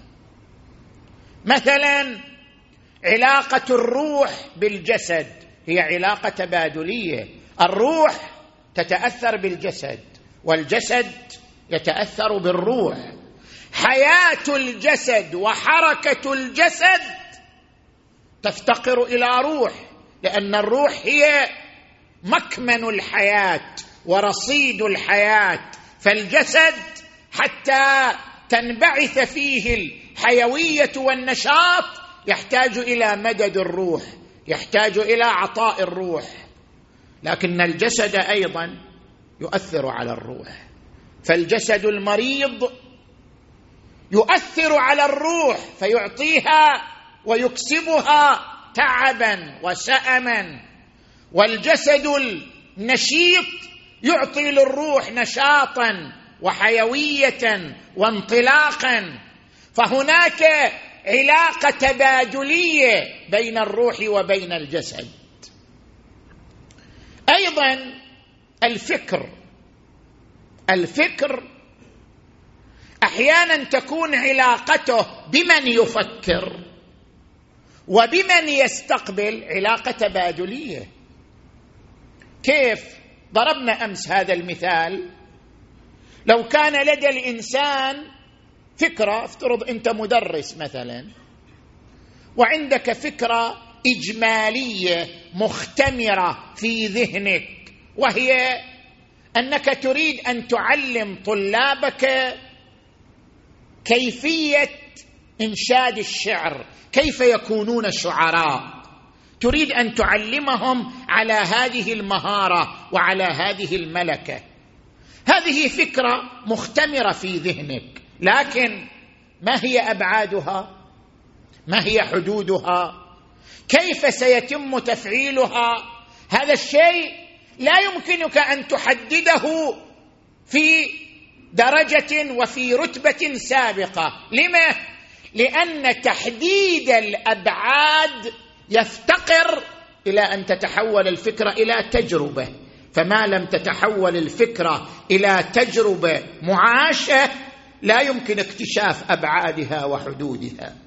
مثلا علاقة الروح بالجسد هي علاقة تبادلية، الروح تتأثر بالجسد والجسد يتأثر بالروح. حياة الجسد وحركة الجسد تفتقر إلى روح، لأن الروح هي مكمن الحياة ورصيد الحياة، فالجسد حتى تنبعث فيه الحيوية والنشاط يحتاج إلى مدد الروح، يحتاج إلى عطاء الروح، لكن الجسد أيضا يؤثر على الروح، فالجسد المريض يؤثر على الروح فيعطيها ويكسبها تعبا وسأما، والجسد النشيط يعطي للروح نشاطا وحيوية وانطلاقا. فهناك علاقة تبادلية بين الروح وبين الجسد. أيضا الفكر أحيانا تكون علاقته بمن يفكر وبمن يستقبل علاقة تبادلية. كيف؟ ضربنا أمس هذا المثال، لو كان لدى الإنسان فكرة، افترض أنت مدرس مثلا وعندك فكرة إجمالية مختمرة في ذهنك، وهي أنك تريد أن تعلم طلابك كيفية إنشاد الشعر، كيف يكونون شعراء، تريد أن تعلمهم على هذه المهارة وعلى هذه الملكة. هذه فكرة مختمرة في ذهنك، لكن ما هي أبعادها؟ ما هي حدودها؟ كيف سيتم تفعيلها؟ هذا الشيء لا يمكنك أن تحدده في درجة وفي رتبة سابقة. لما؟ لأن تحديد الأبعاد يفتقر إلى أن تتحول الفكرة إلى تجربة، فما لم تتحول الفكرة إلى تجربة معاشة لا يمكن اكتشاف أبعادها وحدودها.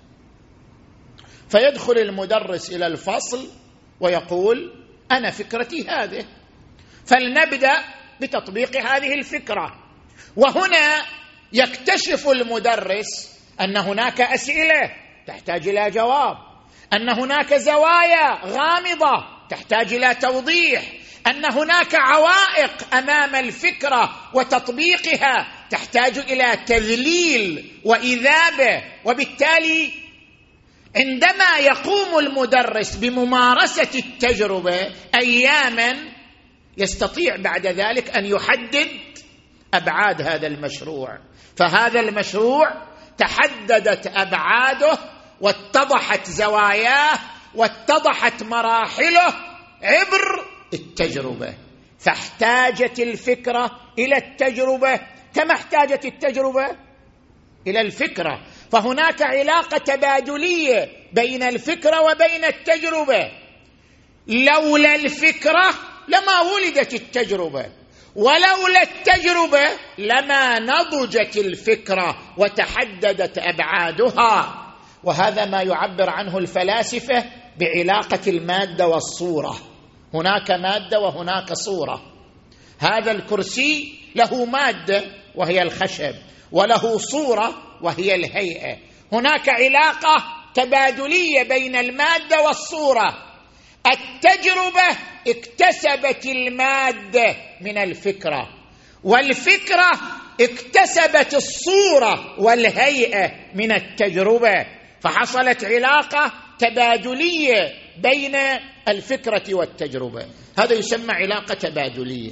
فيدخل المدرس إلى الفصل ويقول: أنا فكرتي هذه، فلنبدأ بتطبيق هذه الفكرة. وهنا يكتشف المدرس أن هناك أسئلة تحتاج إلى جواب، أن هناك زوايا غامضة تحتاج إلى توضيح، أن هناك عوائق أمام الفكرة وتطبيقها تحتاج إلى تذليل وإذابة. وبالتالي عندما يقوم المدرس بممارسة التجربة أياما يستطيع بعد ذلك أن يحدد أبعاد هذا المشروع. فهذا المشروع تحددت أبعاده واتضحت زواياه واتضحت مراحله عبر التجربة. فاحتاجت الفكرة إلى التجربة كما احتاجت التجربة إلى الفكرة. فهناك علاقة تبادلية بين الفكرة وبين التجربة. لولا الفكرة لما ولدت التجربة، ولولا التجربة لما نضجت الفكرة وتحددت أبعادها. وهذا ما يعبر عنه الفلاسفة بعلاقة المادة والصورة. هناك مادة وهناك صورة. هذا الكرسي له مادة وهي الخشب، وله صورة وهي الهيئة. هناك علاقة تبادلية بين المادة والصورة. التجربة اكتسبت المادة من الفكرة، والفكرة اكتسبت الصورة والهيئة من التجربة، فحصلت علاقة تبادلية بين الفكرة والتجربة. هذا يسمى علاقة تبادلية.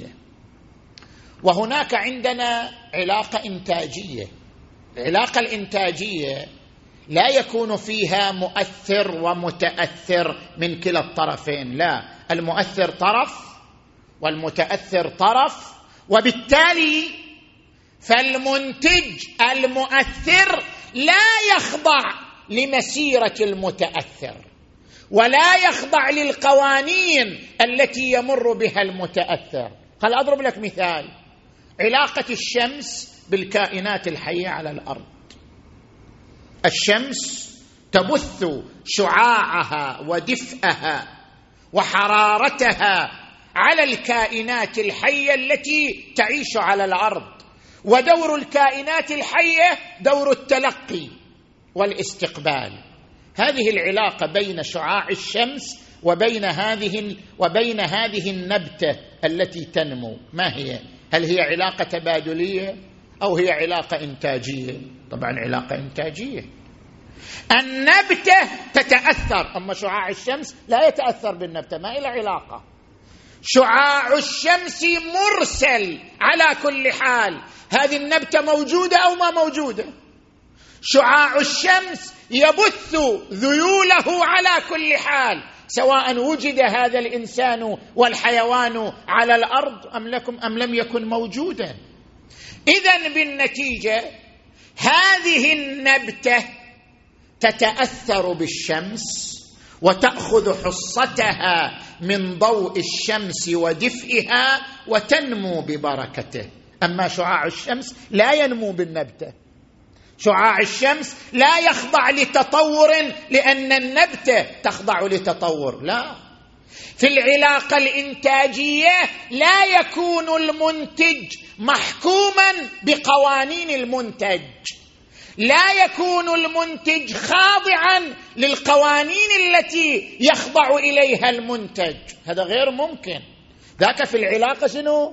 وهناك عندنا علاقة إنتاجية. العلاقة الإنتاجية لا يكون فيها مؤثر ومتأثر من كلا الطرفين، لا، المؤثر طرف والمتأثر طرف، وبالتالي فالمنتج المؤثر لا يخضع لمسيرة المتأثر ولا يخضع للقوانين التي يمر بها المتأثر. خل أضرب لك مثال: علاقة الشمس بالكائنات الحية على الأرض. الشمس تبث شعاعها ودفئها وحرارتها على الكائنات الحية التي تعيش على الأرض، ودور الكائنات الحية دور التلقي والاستقبال. هذه العلاقة بين شعاع الشمس وبين هذه النبتة التي تنمو ما هي؟ هل هي علاقة تبادلية أو هي علاقة إنتاجية؟ طبعا علاقة إنتاجية. النبتة تتأثر، أما شعاع الشمس لا يتأثر بالنبتة، ما إلى علاقة. شعاع الشمس مرسل على كل حال، هذه النبتة موجودة أو ما موجودة. شعاع الشمس يبث ذيوله على كل حال، سواء وجد هذا الإنسان والحيوان على الأرض أم لم يكن موجودا. إذن بالنتيجة هذه النبتة تتأثر بالشمس وتأخذ حصتها من ضوء الشمس ودفئها وتنمو ببركته. أما شعاع الشمس لا ينمو بالنبتة، شعاع الشمس لا يخضع لتطور لأن النبتة تخضع لتطور، لا. في العلاقة الإنتاجية لا يكون المنتج محكوما بقوانين المنتج، لا يكون المنتج خاضعا للقوانين التي يخضع إليها المنتج، هذا غير ممكن. ذاك في العلاقة شنو؟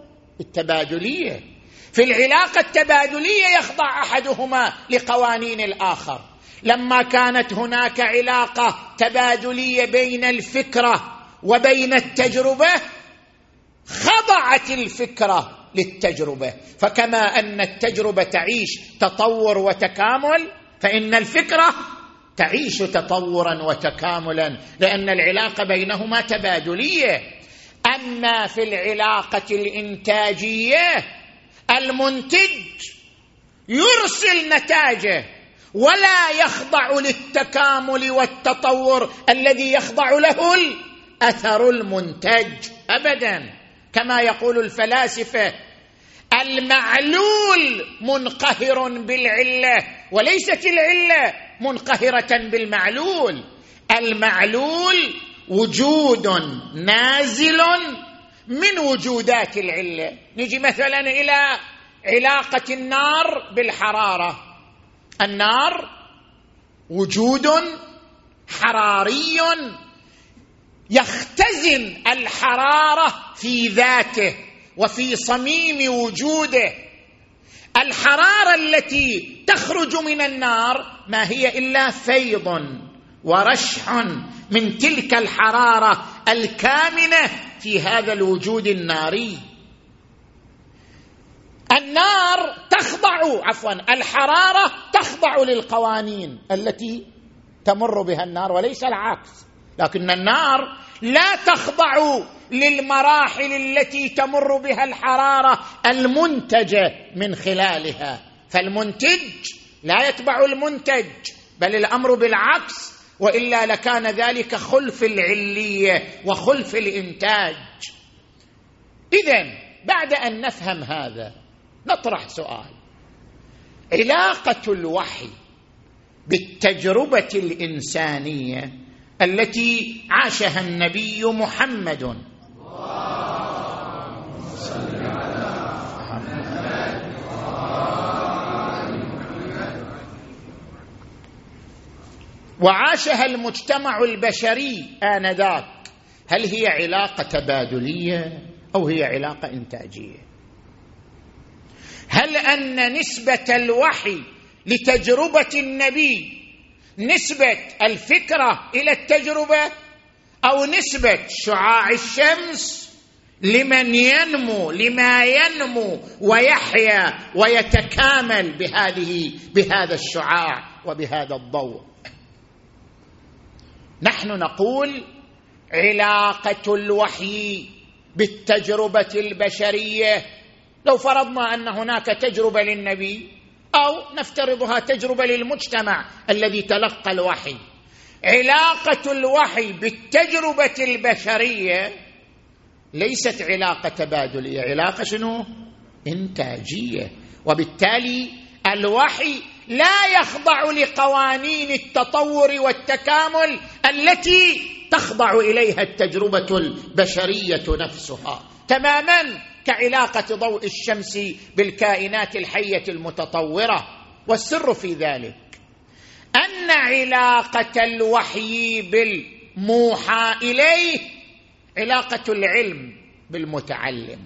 التبادلية. في العلاقة التبادلية يخضع أحدهما لقوانين الآخر، لما كانت هناك علاقة تبادلية بين الفكرة وبين التجربة خضعت الفكرة للتجربة، فكما أن التجربة تعيش تطور وتكامل فإن الفكرة تعيش تطورا وتكاملا، لأن العلاقة بينهما تبادلية. أما في العلاقة الإنتاجية المنتج يرسل نتاجه ولا يخضع للتكامل والتطور الذي يخضع له الأثر المنتج أبدا. كما يقول الفلاسفة المعلول منقهر بالعلة وليست العلة منقهرة بالمعلول. المعلول وجود نازل من وجودات العلة. نجي مثلا إلى علاقة النار بالحرارة. النار وجود حراري يختزن الحرارة في ذاته وفي صميم وجوده. الحرارة التي تخرج من النار ما هي إلا فيض ورشح من تلك الحرارة الكامنة في هذا الوجود الناري. الحرارة تخضع للقوانين التي تمر بها النار وليس العكس، لكن النار لا تخضع للمراحل التي تمر بها الحرارة المنتجة من خلالها. فالمنتج لا يتبع المنتج، بل الأمر بالعكس، وإلا لكان ذلك خلف العلية وخلف الإنتاج. إذن بعد أن نفهم هذا نطرح سؤال: علاقة الوحي بالتجربة الإنسانية التي عاشها النبي محمد وعاشها المجتمع البشري آنذاك، هل هي علاقة تبادلية أو هي علاقة إنتاجية؟ هل أن نسبة الوحي لتجربة النبي نسبة الفكرة إلى التجربة، أو نسبة شعاع الشمس لما ينمو ويحيا ويتكامل بهذا الشعاع وبهذا الضوء؟ نحن نقول علاقة الوحي بالتجربة البشرية، لو فرضنا أن هناك تجربة للنبي أو نفترضها تجربة للمجتمع الذي تلقى الوحي، علاقة الوحي بالتجربة البشرية ليست علاقة تبادلية، علاقة شنو؟ إنتاجية. وبالتالي الوحي لا يخضع لقوانين التطور والتكامل التي تخضع إليها التجربة البشرية نفسها، تماما كعلاقة ضوء الشمس بالكائنات الحية المتطورة. والسر في ذلك أن علاقة الوحي بالموحى إليه علاقة العلم بالمتعلم.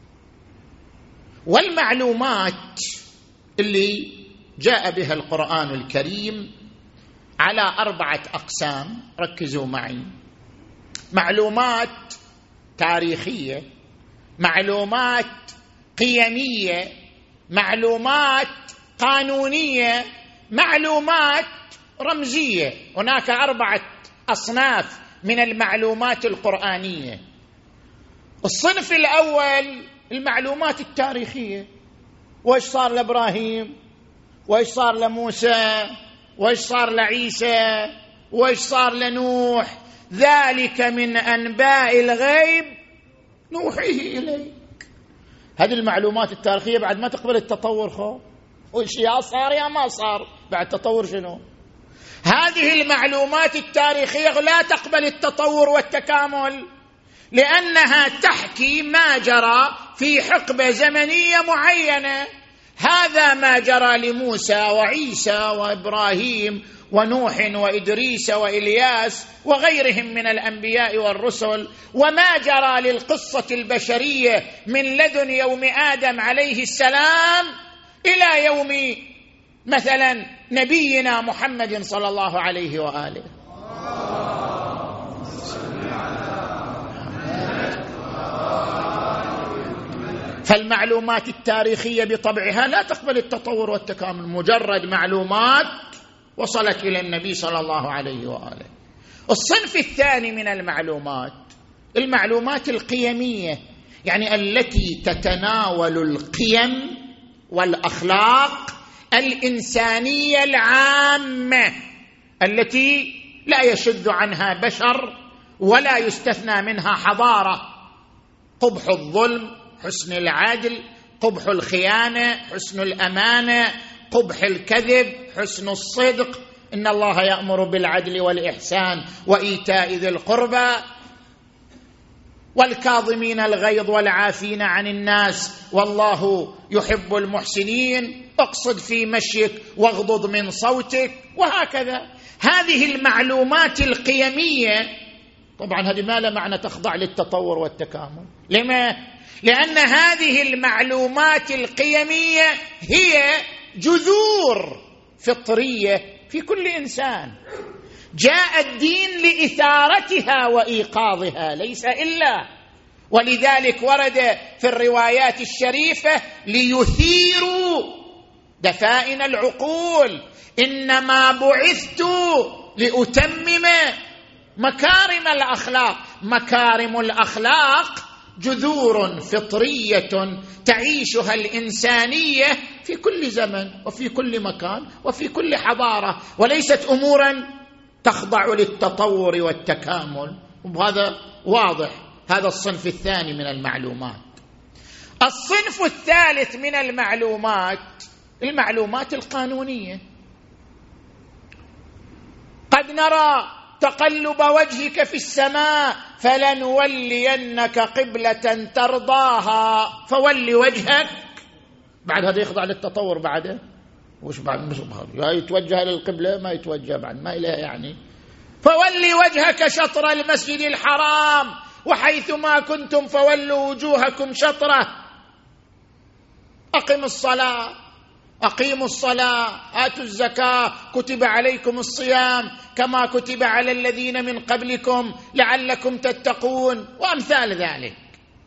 والمعلومات اللي جاء بها القرآن الكريم على 4 أقسام، ركزوا معي: معلومات تاريخية، معلومات قيمية، معلومات قانونية، معلومات رمزية. هناك 4 أصناف من المعلومات القرآنية. الصنف الأول المعلومات التاريخية، وإيش صار لإبراهيم، وإيش صار لموسى، وإيش صار لعيسى، وإيش صار لنوح، ذلك من أنباء الغيب نوحيه إليك. هذه المعلومات التاريخية بعد ما تقبل التطور، وإيش يا صار يا ما صار، بعد تطور شنو؟ هذه المعلومات التاريخية لا تقبل التطور والتكامل، لأنها تحكي ما جرى في حقبة زمنية معينة. هذا ما جرى لموسى وعيسى وإبراهيم ونوح وإدريس وإلياس وغيرهم من الأنبياء والرسل، وما جرى للقصة البشرية من لدن يوم آدم عليه السلام إلى يوم مثلا نبينا محمد صلى الله عليه وآله، فالمعلومات التاريخية بطبعها لا تقبل التطور والتكامل، مجرد معلومات وصلت إلى النبي صلى الله عليه وآله. الصنف الثاني من المعلومات القيمية، يعني التي تتناول القيم والأخلاق الإنسانية العامة التي لا يشذ عنها بشر ولا يستثنى منها حضارة: قبح الظلم، حسن العدل، قبح الخيانة، حسن الأمانة، قبح الكذب، حسن الصدق، إن الله يأمر بالعدل والإحسان وإيتاء ذي القربى، والكاظمين الغيظ والعافين عن الناس والله يحب المحسنين، اقصد في مشيك واغضض من صوتك، وهكذا. هذه المعلومات القيمية طبعا هذه ما لا معنى تخضع للتطور والتكامل. لما؟ لأن هذه المعلومات القيمية هي جذور فطرية في كل إنسان، جاء الدين لإثارتها وإيقاظها ليس إلا، ولذلك ورد في الروايات الشريفة: ليثيروا دفائن العقول، إنما بعثت لأتمم مكارم الأخلاق. مكارم الأخلاق جذور فطرية تعيشها الإنسانية في كل زمن وفي كل مكان وفي كل حضارة، وليست أمورا تخضع للتطور والتكامل. وهذا واضح. هذا الصنف الثاني من المعلومات. الصنف الثالث من المعلومات القانونية. قد نرى تقلب وجهك في السماء فلنولينك قبلة ترضاها فول وجهك. بعد هذا يخضع للتطور بعده؟ وش بعد؟ يا يتوجه للقبلة ما يتوجه بعد، ما إليها يعني. فولي وجهك شطر المسجد الحرام وحيثما كنتم فولوا وجوهكم شطره. أقيموا الصلاة، آتوا الزكاة، كتب عليكم الصيام كما كتب على الذين من قبلكم لعلكم تتقون، وأمثال ذلك.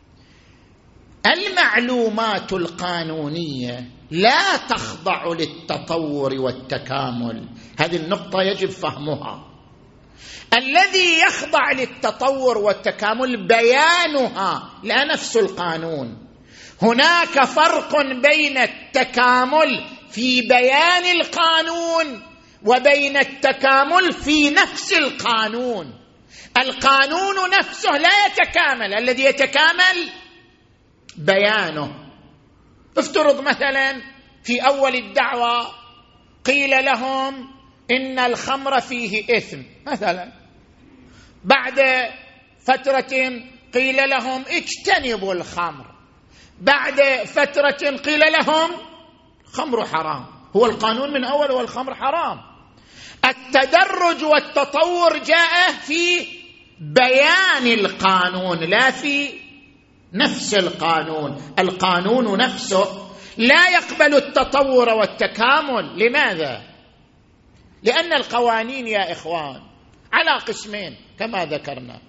المعلومات القانونية لا تخضع للتطور والتكامل، هذه النقطة يجب فهمها. الذي يخضع للتطور والتكامل بيانها لا نفس القانون. هناك فرق بين التكامل في بيان القانون وبين التكامل في نفس القانون. القانون نفسه لا يتكامل، الذي يتكامل بيانه. افترض مثلا في أول الدعوة قيل لهم إن الخمر فيه إثم مثلا، بعد فترة قيل لهم اجتنبوا الخمر، بعد فترة قيل لهم خمر حرام. هو القانون من أول والخمر حرام. التدرج والتطور جاء في بيان القانون لا في نفس القانون. القانون نفسه لا يقبل التطور والتكامل. لماذا؟ لأن القوانين يا إخوان على قسمين كما ذكرنا: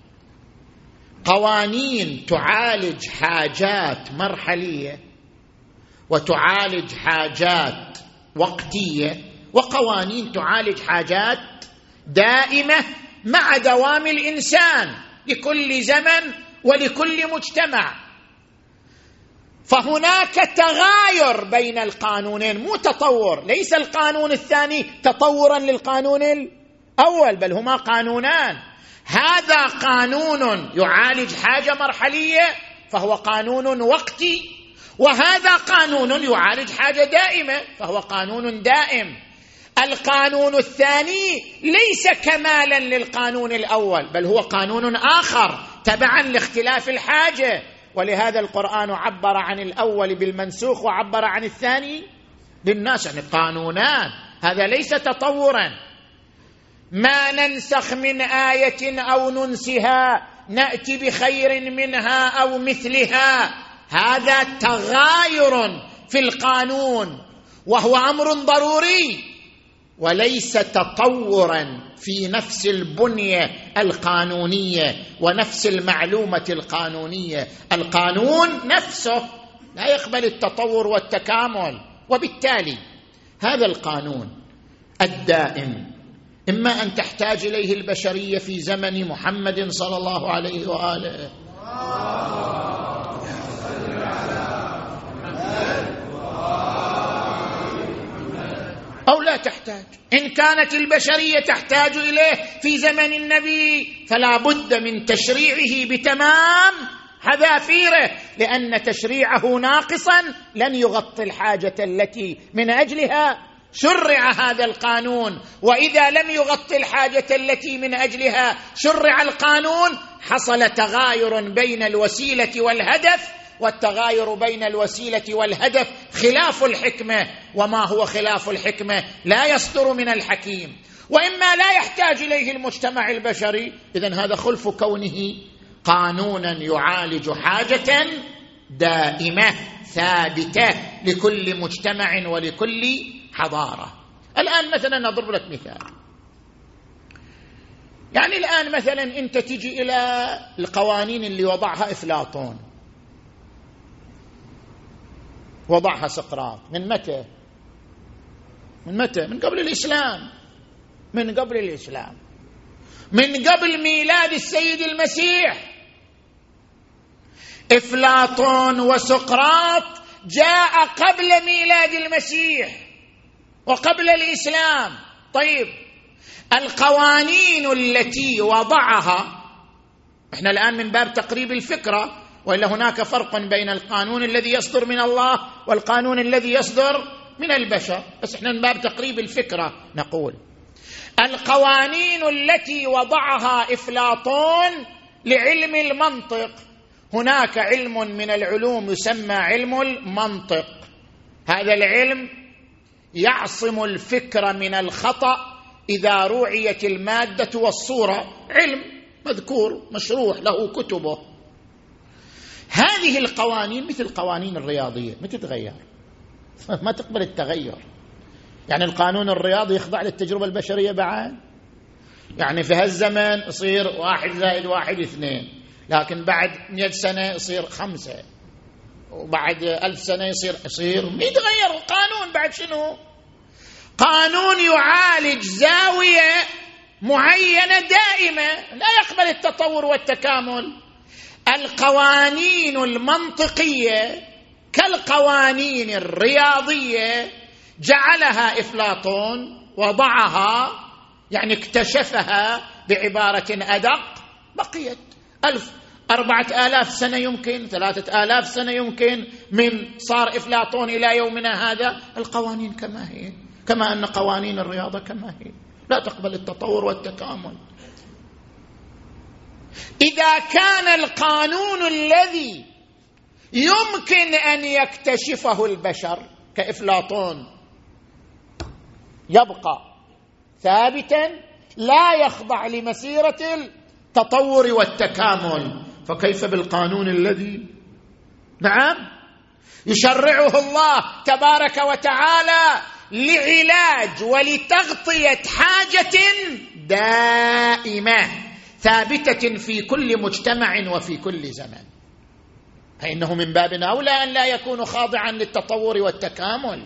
قوانين تعالج حاجات مرحلية وتعالج حاجات وقتية، وقوانين تعالج حاجات دائمة مع دوام الإنسان لكل زمن ولكل مجتمع. فهناك تغاير بين القانونين، مو تطور. ليس القانون الثاني تطورا للقانون الأول، بل هما قانونان. هذا قانون يعالج حاجة مرحلية فهو قانون وقتي، وهذا قانون يعالج حاجة دائمة فهو قانون دائم. القانون الثاني ليس كمالا للقانون الأول، بل هو قانون آخر تبعا لاختلاف الحاجة. ولهذا القرآن عبر عن الأول بالمنسوخ وعبر عن الثاني بالناسخ، يعني قانونان. هذا ليس تطورا. ما ننسخ من آية أو ننسها نأتي بخير منها أو مثلها. هذا تغاير في القانون، وهو أمر ضروري وليس تطورا في نفس البنية القانونية ونفس المعلومة القانونية. القانون نفسه لا يقبل التطور والتكامل، وبالتالي هذا القانون الدائم إما أن تحتاج إليه البشرية في زمن محمد صلى الله عليه وآله أو لا تحتاج. إن كانت البشرية تحتاج إليه في زمن النبي فلا بد من تشريعه بتمام حذافيره، لأن تشريعه ناقصا لن يغطي الحاجة التي من أجلها شرع هذا القانون. وإذا لم يغطي الحاجة التي من أجلها شرع القانون حصل تغاير بين الوسيلة والهدف، والتغاير بين الوسيلة والهدف خلاف الحكمة، وما هو خلاف الحكمة لا يصدر من الحكيم، وإما لا يحتاج إليه المجتمع البشري، إذن هذا خلف كونه قانونا يعالج حاجة دائمة ثابتة لكل مجتمع ولكل حضارة. الآن مثلا أضرب لك مثال، يعني الآن مثلا أنت تجي إلى القوانين اللي وضعها أفلاطون، وضعها سقراط من متى؟ من قبل الإسلام، من قبل ميلاد السيد المسيح. أفلاطون وسقراط جاء قبل ميلاد المسيح وقبل الإسلام. طيب القوانين التي وضعها، احنا الآن من باب تقريب الفكرة، وإلا هناك فرق بين القانون الذي يصدر من الله والقانون الذي يصدر من البشر، بس احنا من باب تقريب الفكرة نقول القوانين التي وضعها أفلاطون لعلم المنطق. هناك علم من العلوم يسمى علم المنطق، هذا العلم يعصم الفكر من الخطأ إذا رعيت المادة والصورة، علم مذكور مشروح له كتبه. هذه القوانين مثل قوانين الرياضية ما تتغير، ما تقبل التغير. يعني القانون الرياضي يخضع للتجربة البشرية بعد، يعني في هالزمن يصير 1 زائد 1 2، لكن بعد 100 سنة يصير 5، وبعد 1000 سنة يصير ما يتغير القانون. بعد شنو؟ قانون يعالج زاوية معينة دائمة لا يقبل التطور والتكامل. القوانين المنطقية كالقوانين الرياضية جعلها أفلاطون، وضعها يعني اكتشفها بعبارة أدق، بقيت 4000 سنة يمكن 3000 سنة يمكن من صار أفلاطون إلى يومنا هذا القوانين كما هي، كما أن قوانين الرياضة كما هي لا تقبل التطور والتكامل. إذا كان القانون الذي يمكن أن يكتشفه البشر كأفلاطون يبقى ثابتا لا يخضع لمسيرة التطور والتكامل، فكيف بالقانون الذي يشرعه الله تبارك وتعالى لعلاج ولتغطية حاجة دائمة ثابتة في كل مجتمع وفي كل زمن؟ فإنه من باب أولى أن لا يكون خاضعا للتطور والتكامل.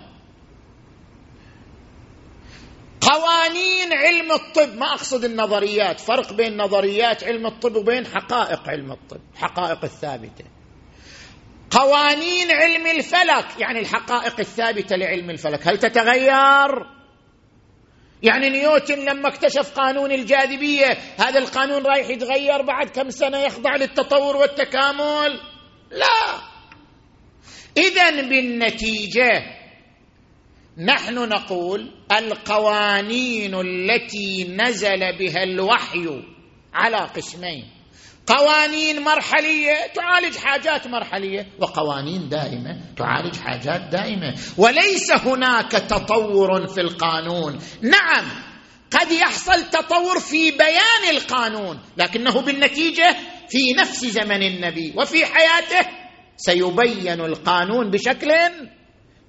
قوانين علم الطب، ما أقصد النظريات، فرق بين نظريات علم الطب وبين حقائق علم الطب، حقائق الثابتة. قوانين علم الفلك يعني الحقائق الثابتة لعلم الفلك هل تتغير؟ يعني نيوتن لما اكتشف قانون الجاذبية هذا القانون رايح يتغير بعد كم سنة يخضع للتطور والتكامل؟ لا. إذن بالنتيجة نحن نقول القوانين التي نزل بها الوحي على قسمين: قوانين مرحلية تعالج حاجات مرحلية، وقوانين دائمة تعالج حاجات دائمة. وليس هناك تطور في القانون. نعم قد يحصل تطور في بيان القانون، لكنه بالنتيجة في نفس زمن النبي وفي حياته سيبين القانون بشكل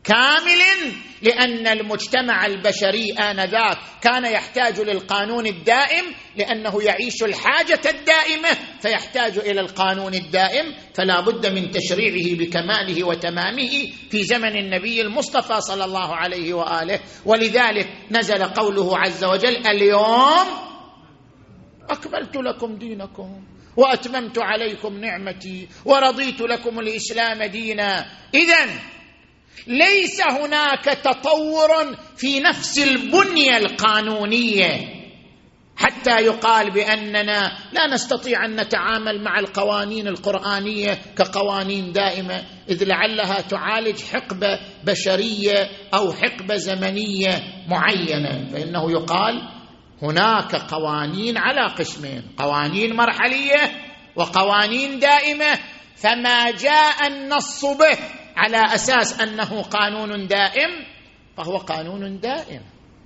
كامل، لأن المجتمع البشري آنذاك كان يحتاج للقانون الدائم، لأنه يعيش الحاجة الدائمة فيحتاج إلى القانون الدائم، فلا بد من تشريعه بكماله وتمامه في زمن النبي المصطفى صلى الله عليه وآله. ولذلك نزل قوله عز وجل: اليوم أكملت لكم دينكم وأتممت عليكم نعمتي ورضيت لكم الإسلام دينا. إذن ليس هناك تطور في نفس البنية القانونية حتى يقال بأننا لا نستطيع أن نتعامل مع القوانين القرآنية كقوانين دائمة، إذ لعلها تعالج حقبة بشرية أو حقبة زمنية معينة. فإنه يقال هناك قوانين على قسمين: قوانين مرحلية وقوانين دائمة. فما جاء النص به على أساس أنه قانون دائم فهو قانون دائم.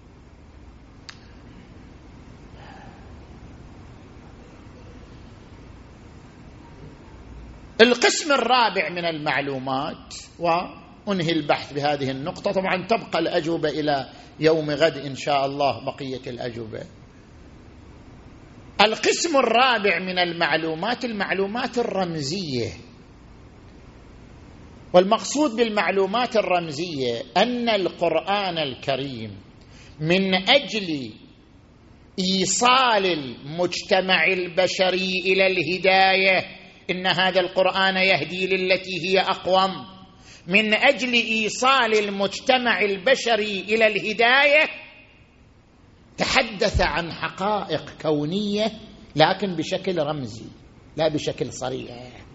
القسم الرابع من المعلومات، وأنهي البحث بهذه النقطة، طبعا تبقى الأجوبة إلى يوم غد إن شاء الله بقية الأجوبة. القسم الرابع من المعلومات المعلومات الرمزية. والمقصود بالمعلومات الرمزية أن القرآن الكريم من أجل إيصال المجتمع البشري إلى الهداية، إن هذا القرآن يهدي للتي هي أقوم، من أجل إيصال المجتمع البشري إلى الهداية تحدث عن حقائق كونية لكن بشكل رمزي لا بشكل صريح.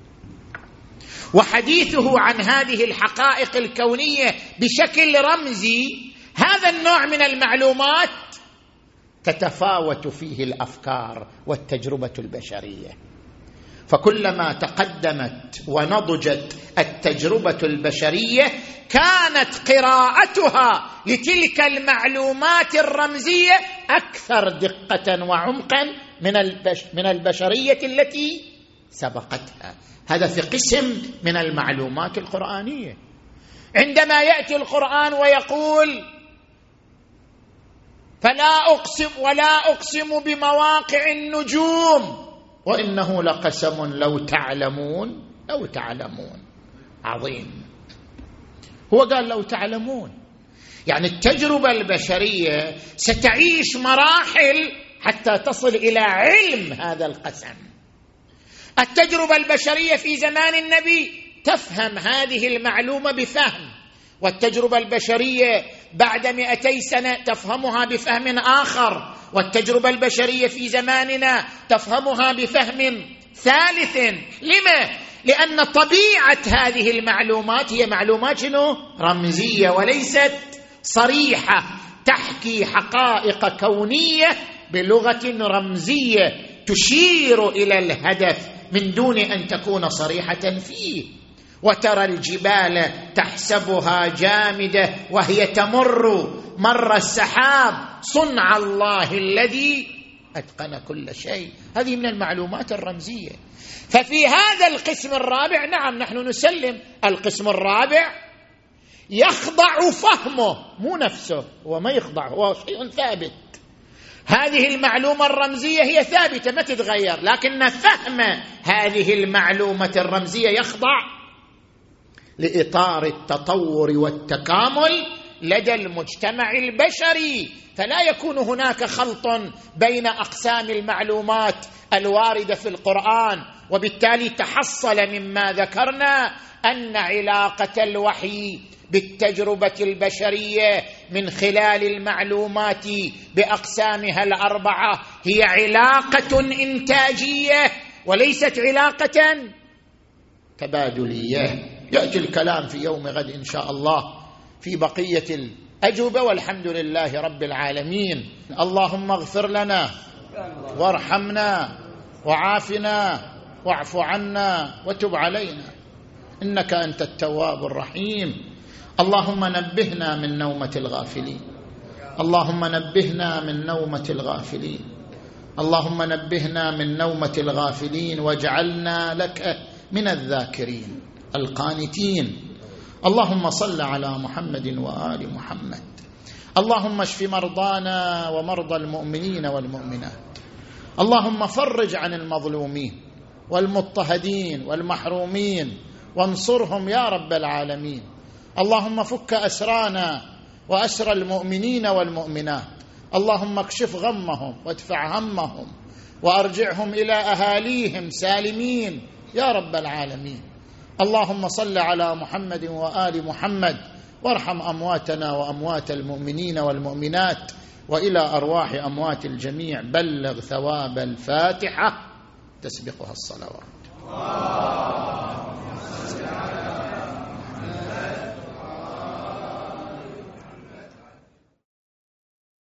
وحديثه عن هذه الحقائق الكونية بشكل رمزي، هذا النوع من المعلومات تتفاوت فيه الأفكار والتجربة البشرية. فكلما تقدمت ونضجت التجربة البشرية كانت قراءتها لتلك المعلومات الرمزية أكثر دقة وعمقا من البشرية التي سبقتها. هذا في قسم من المعلومات القرآنية. عندما يأتي القرآن ويقول: ولا أقسم بمواقع النجوم وإنه لقسم لو تعلمون عظيم. هو قال لو تعلمون، يعني التجربة البشرية ستعيش مراحل حتى تصل إلى علم هذا القسم. التجربة البشرية في زمان النبي تفهم هذه المعلومة بفهم، والتجربة البشرية بعد 200 سنة تفهمها بفهم آخر، والتجربة البشرية في زماننا تفهمها بفهم ثالث. لما؟ لأن طبيعة هذه المعلومات هي معلومات رمزية وليست صريحة، تحكي حقائق كونية بلغة رمزية تشير إلى الهدف من دون أن تكون صريحة فيه. وترى الجبال تحسبها جامدة وهي تمر مر السحاب صنع الله الذي أتقن كل شيء. هذه من المعلومات الرمزية. ففي هذا القسم الرابع نعم نحن نسلم القسم الرابع يخضع فهمه، مو نفسه، هو ما يخضع، هو شيء ثابت. هذه المعلومة الرمزية هي ثابتة ما تتغير، لكن فهم هذه المعلومة الرمزية يخضع لإطار التطور والتكامل لدى المجتمع البشري. فلا يكون هناك خلط بين أقسام المعلومات الواردة في القرآن. وبالتالي تحصل مما ذكرنا أن علاقة الوحي بالتجربة البشرية من خلال المعلومات بأقسامها الأربعة هي علاقة إنتاجية وليست علاقة تبادلية. يأتي الكلام في يوم غد إن شاء الله في بقية الأجوبة، والحمد لله رب العالمين. اللهم اغفر لنا وارحمنا وعافنا واعف عنا وتب علينا إنك أنت التواب الرحيم. اللهم نبهنا من نومة الغافلين، اللهم نبهنا من نومة الغافلين، اللهم نبهنا من نومة الغافلين واجعلنا لك من الذاكرين القانتين اللهم صل على محمد وآل محمد. اللهم اشف مرضانا ومرضى المؤمنين والمؤمنات. اللهم فرج عن المظلومين والمضطهدين والمحرومين وانصرهم يا رب العالمين. اللهم فك أسرانا وأسر المؤمنين والمؤمنات. اللهم اكشف غمهم وادفع همهم وأرجعهم إلى أهاليهم سالمين يا رب العالمين. اللهم صل على محمد وآل محمد وارحم أمواتنا وأموات المؤمنين والمؤمنات، وإلى أرواح أموات الجميع بلغ ثواب الفاتحة تسبقها الصلوات.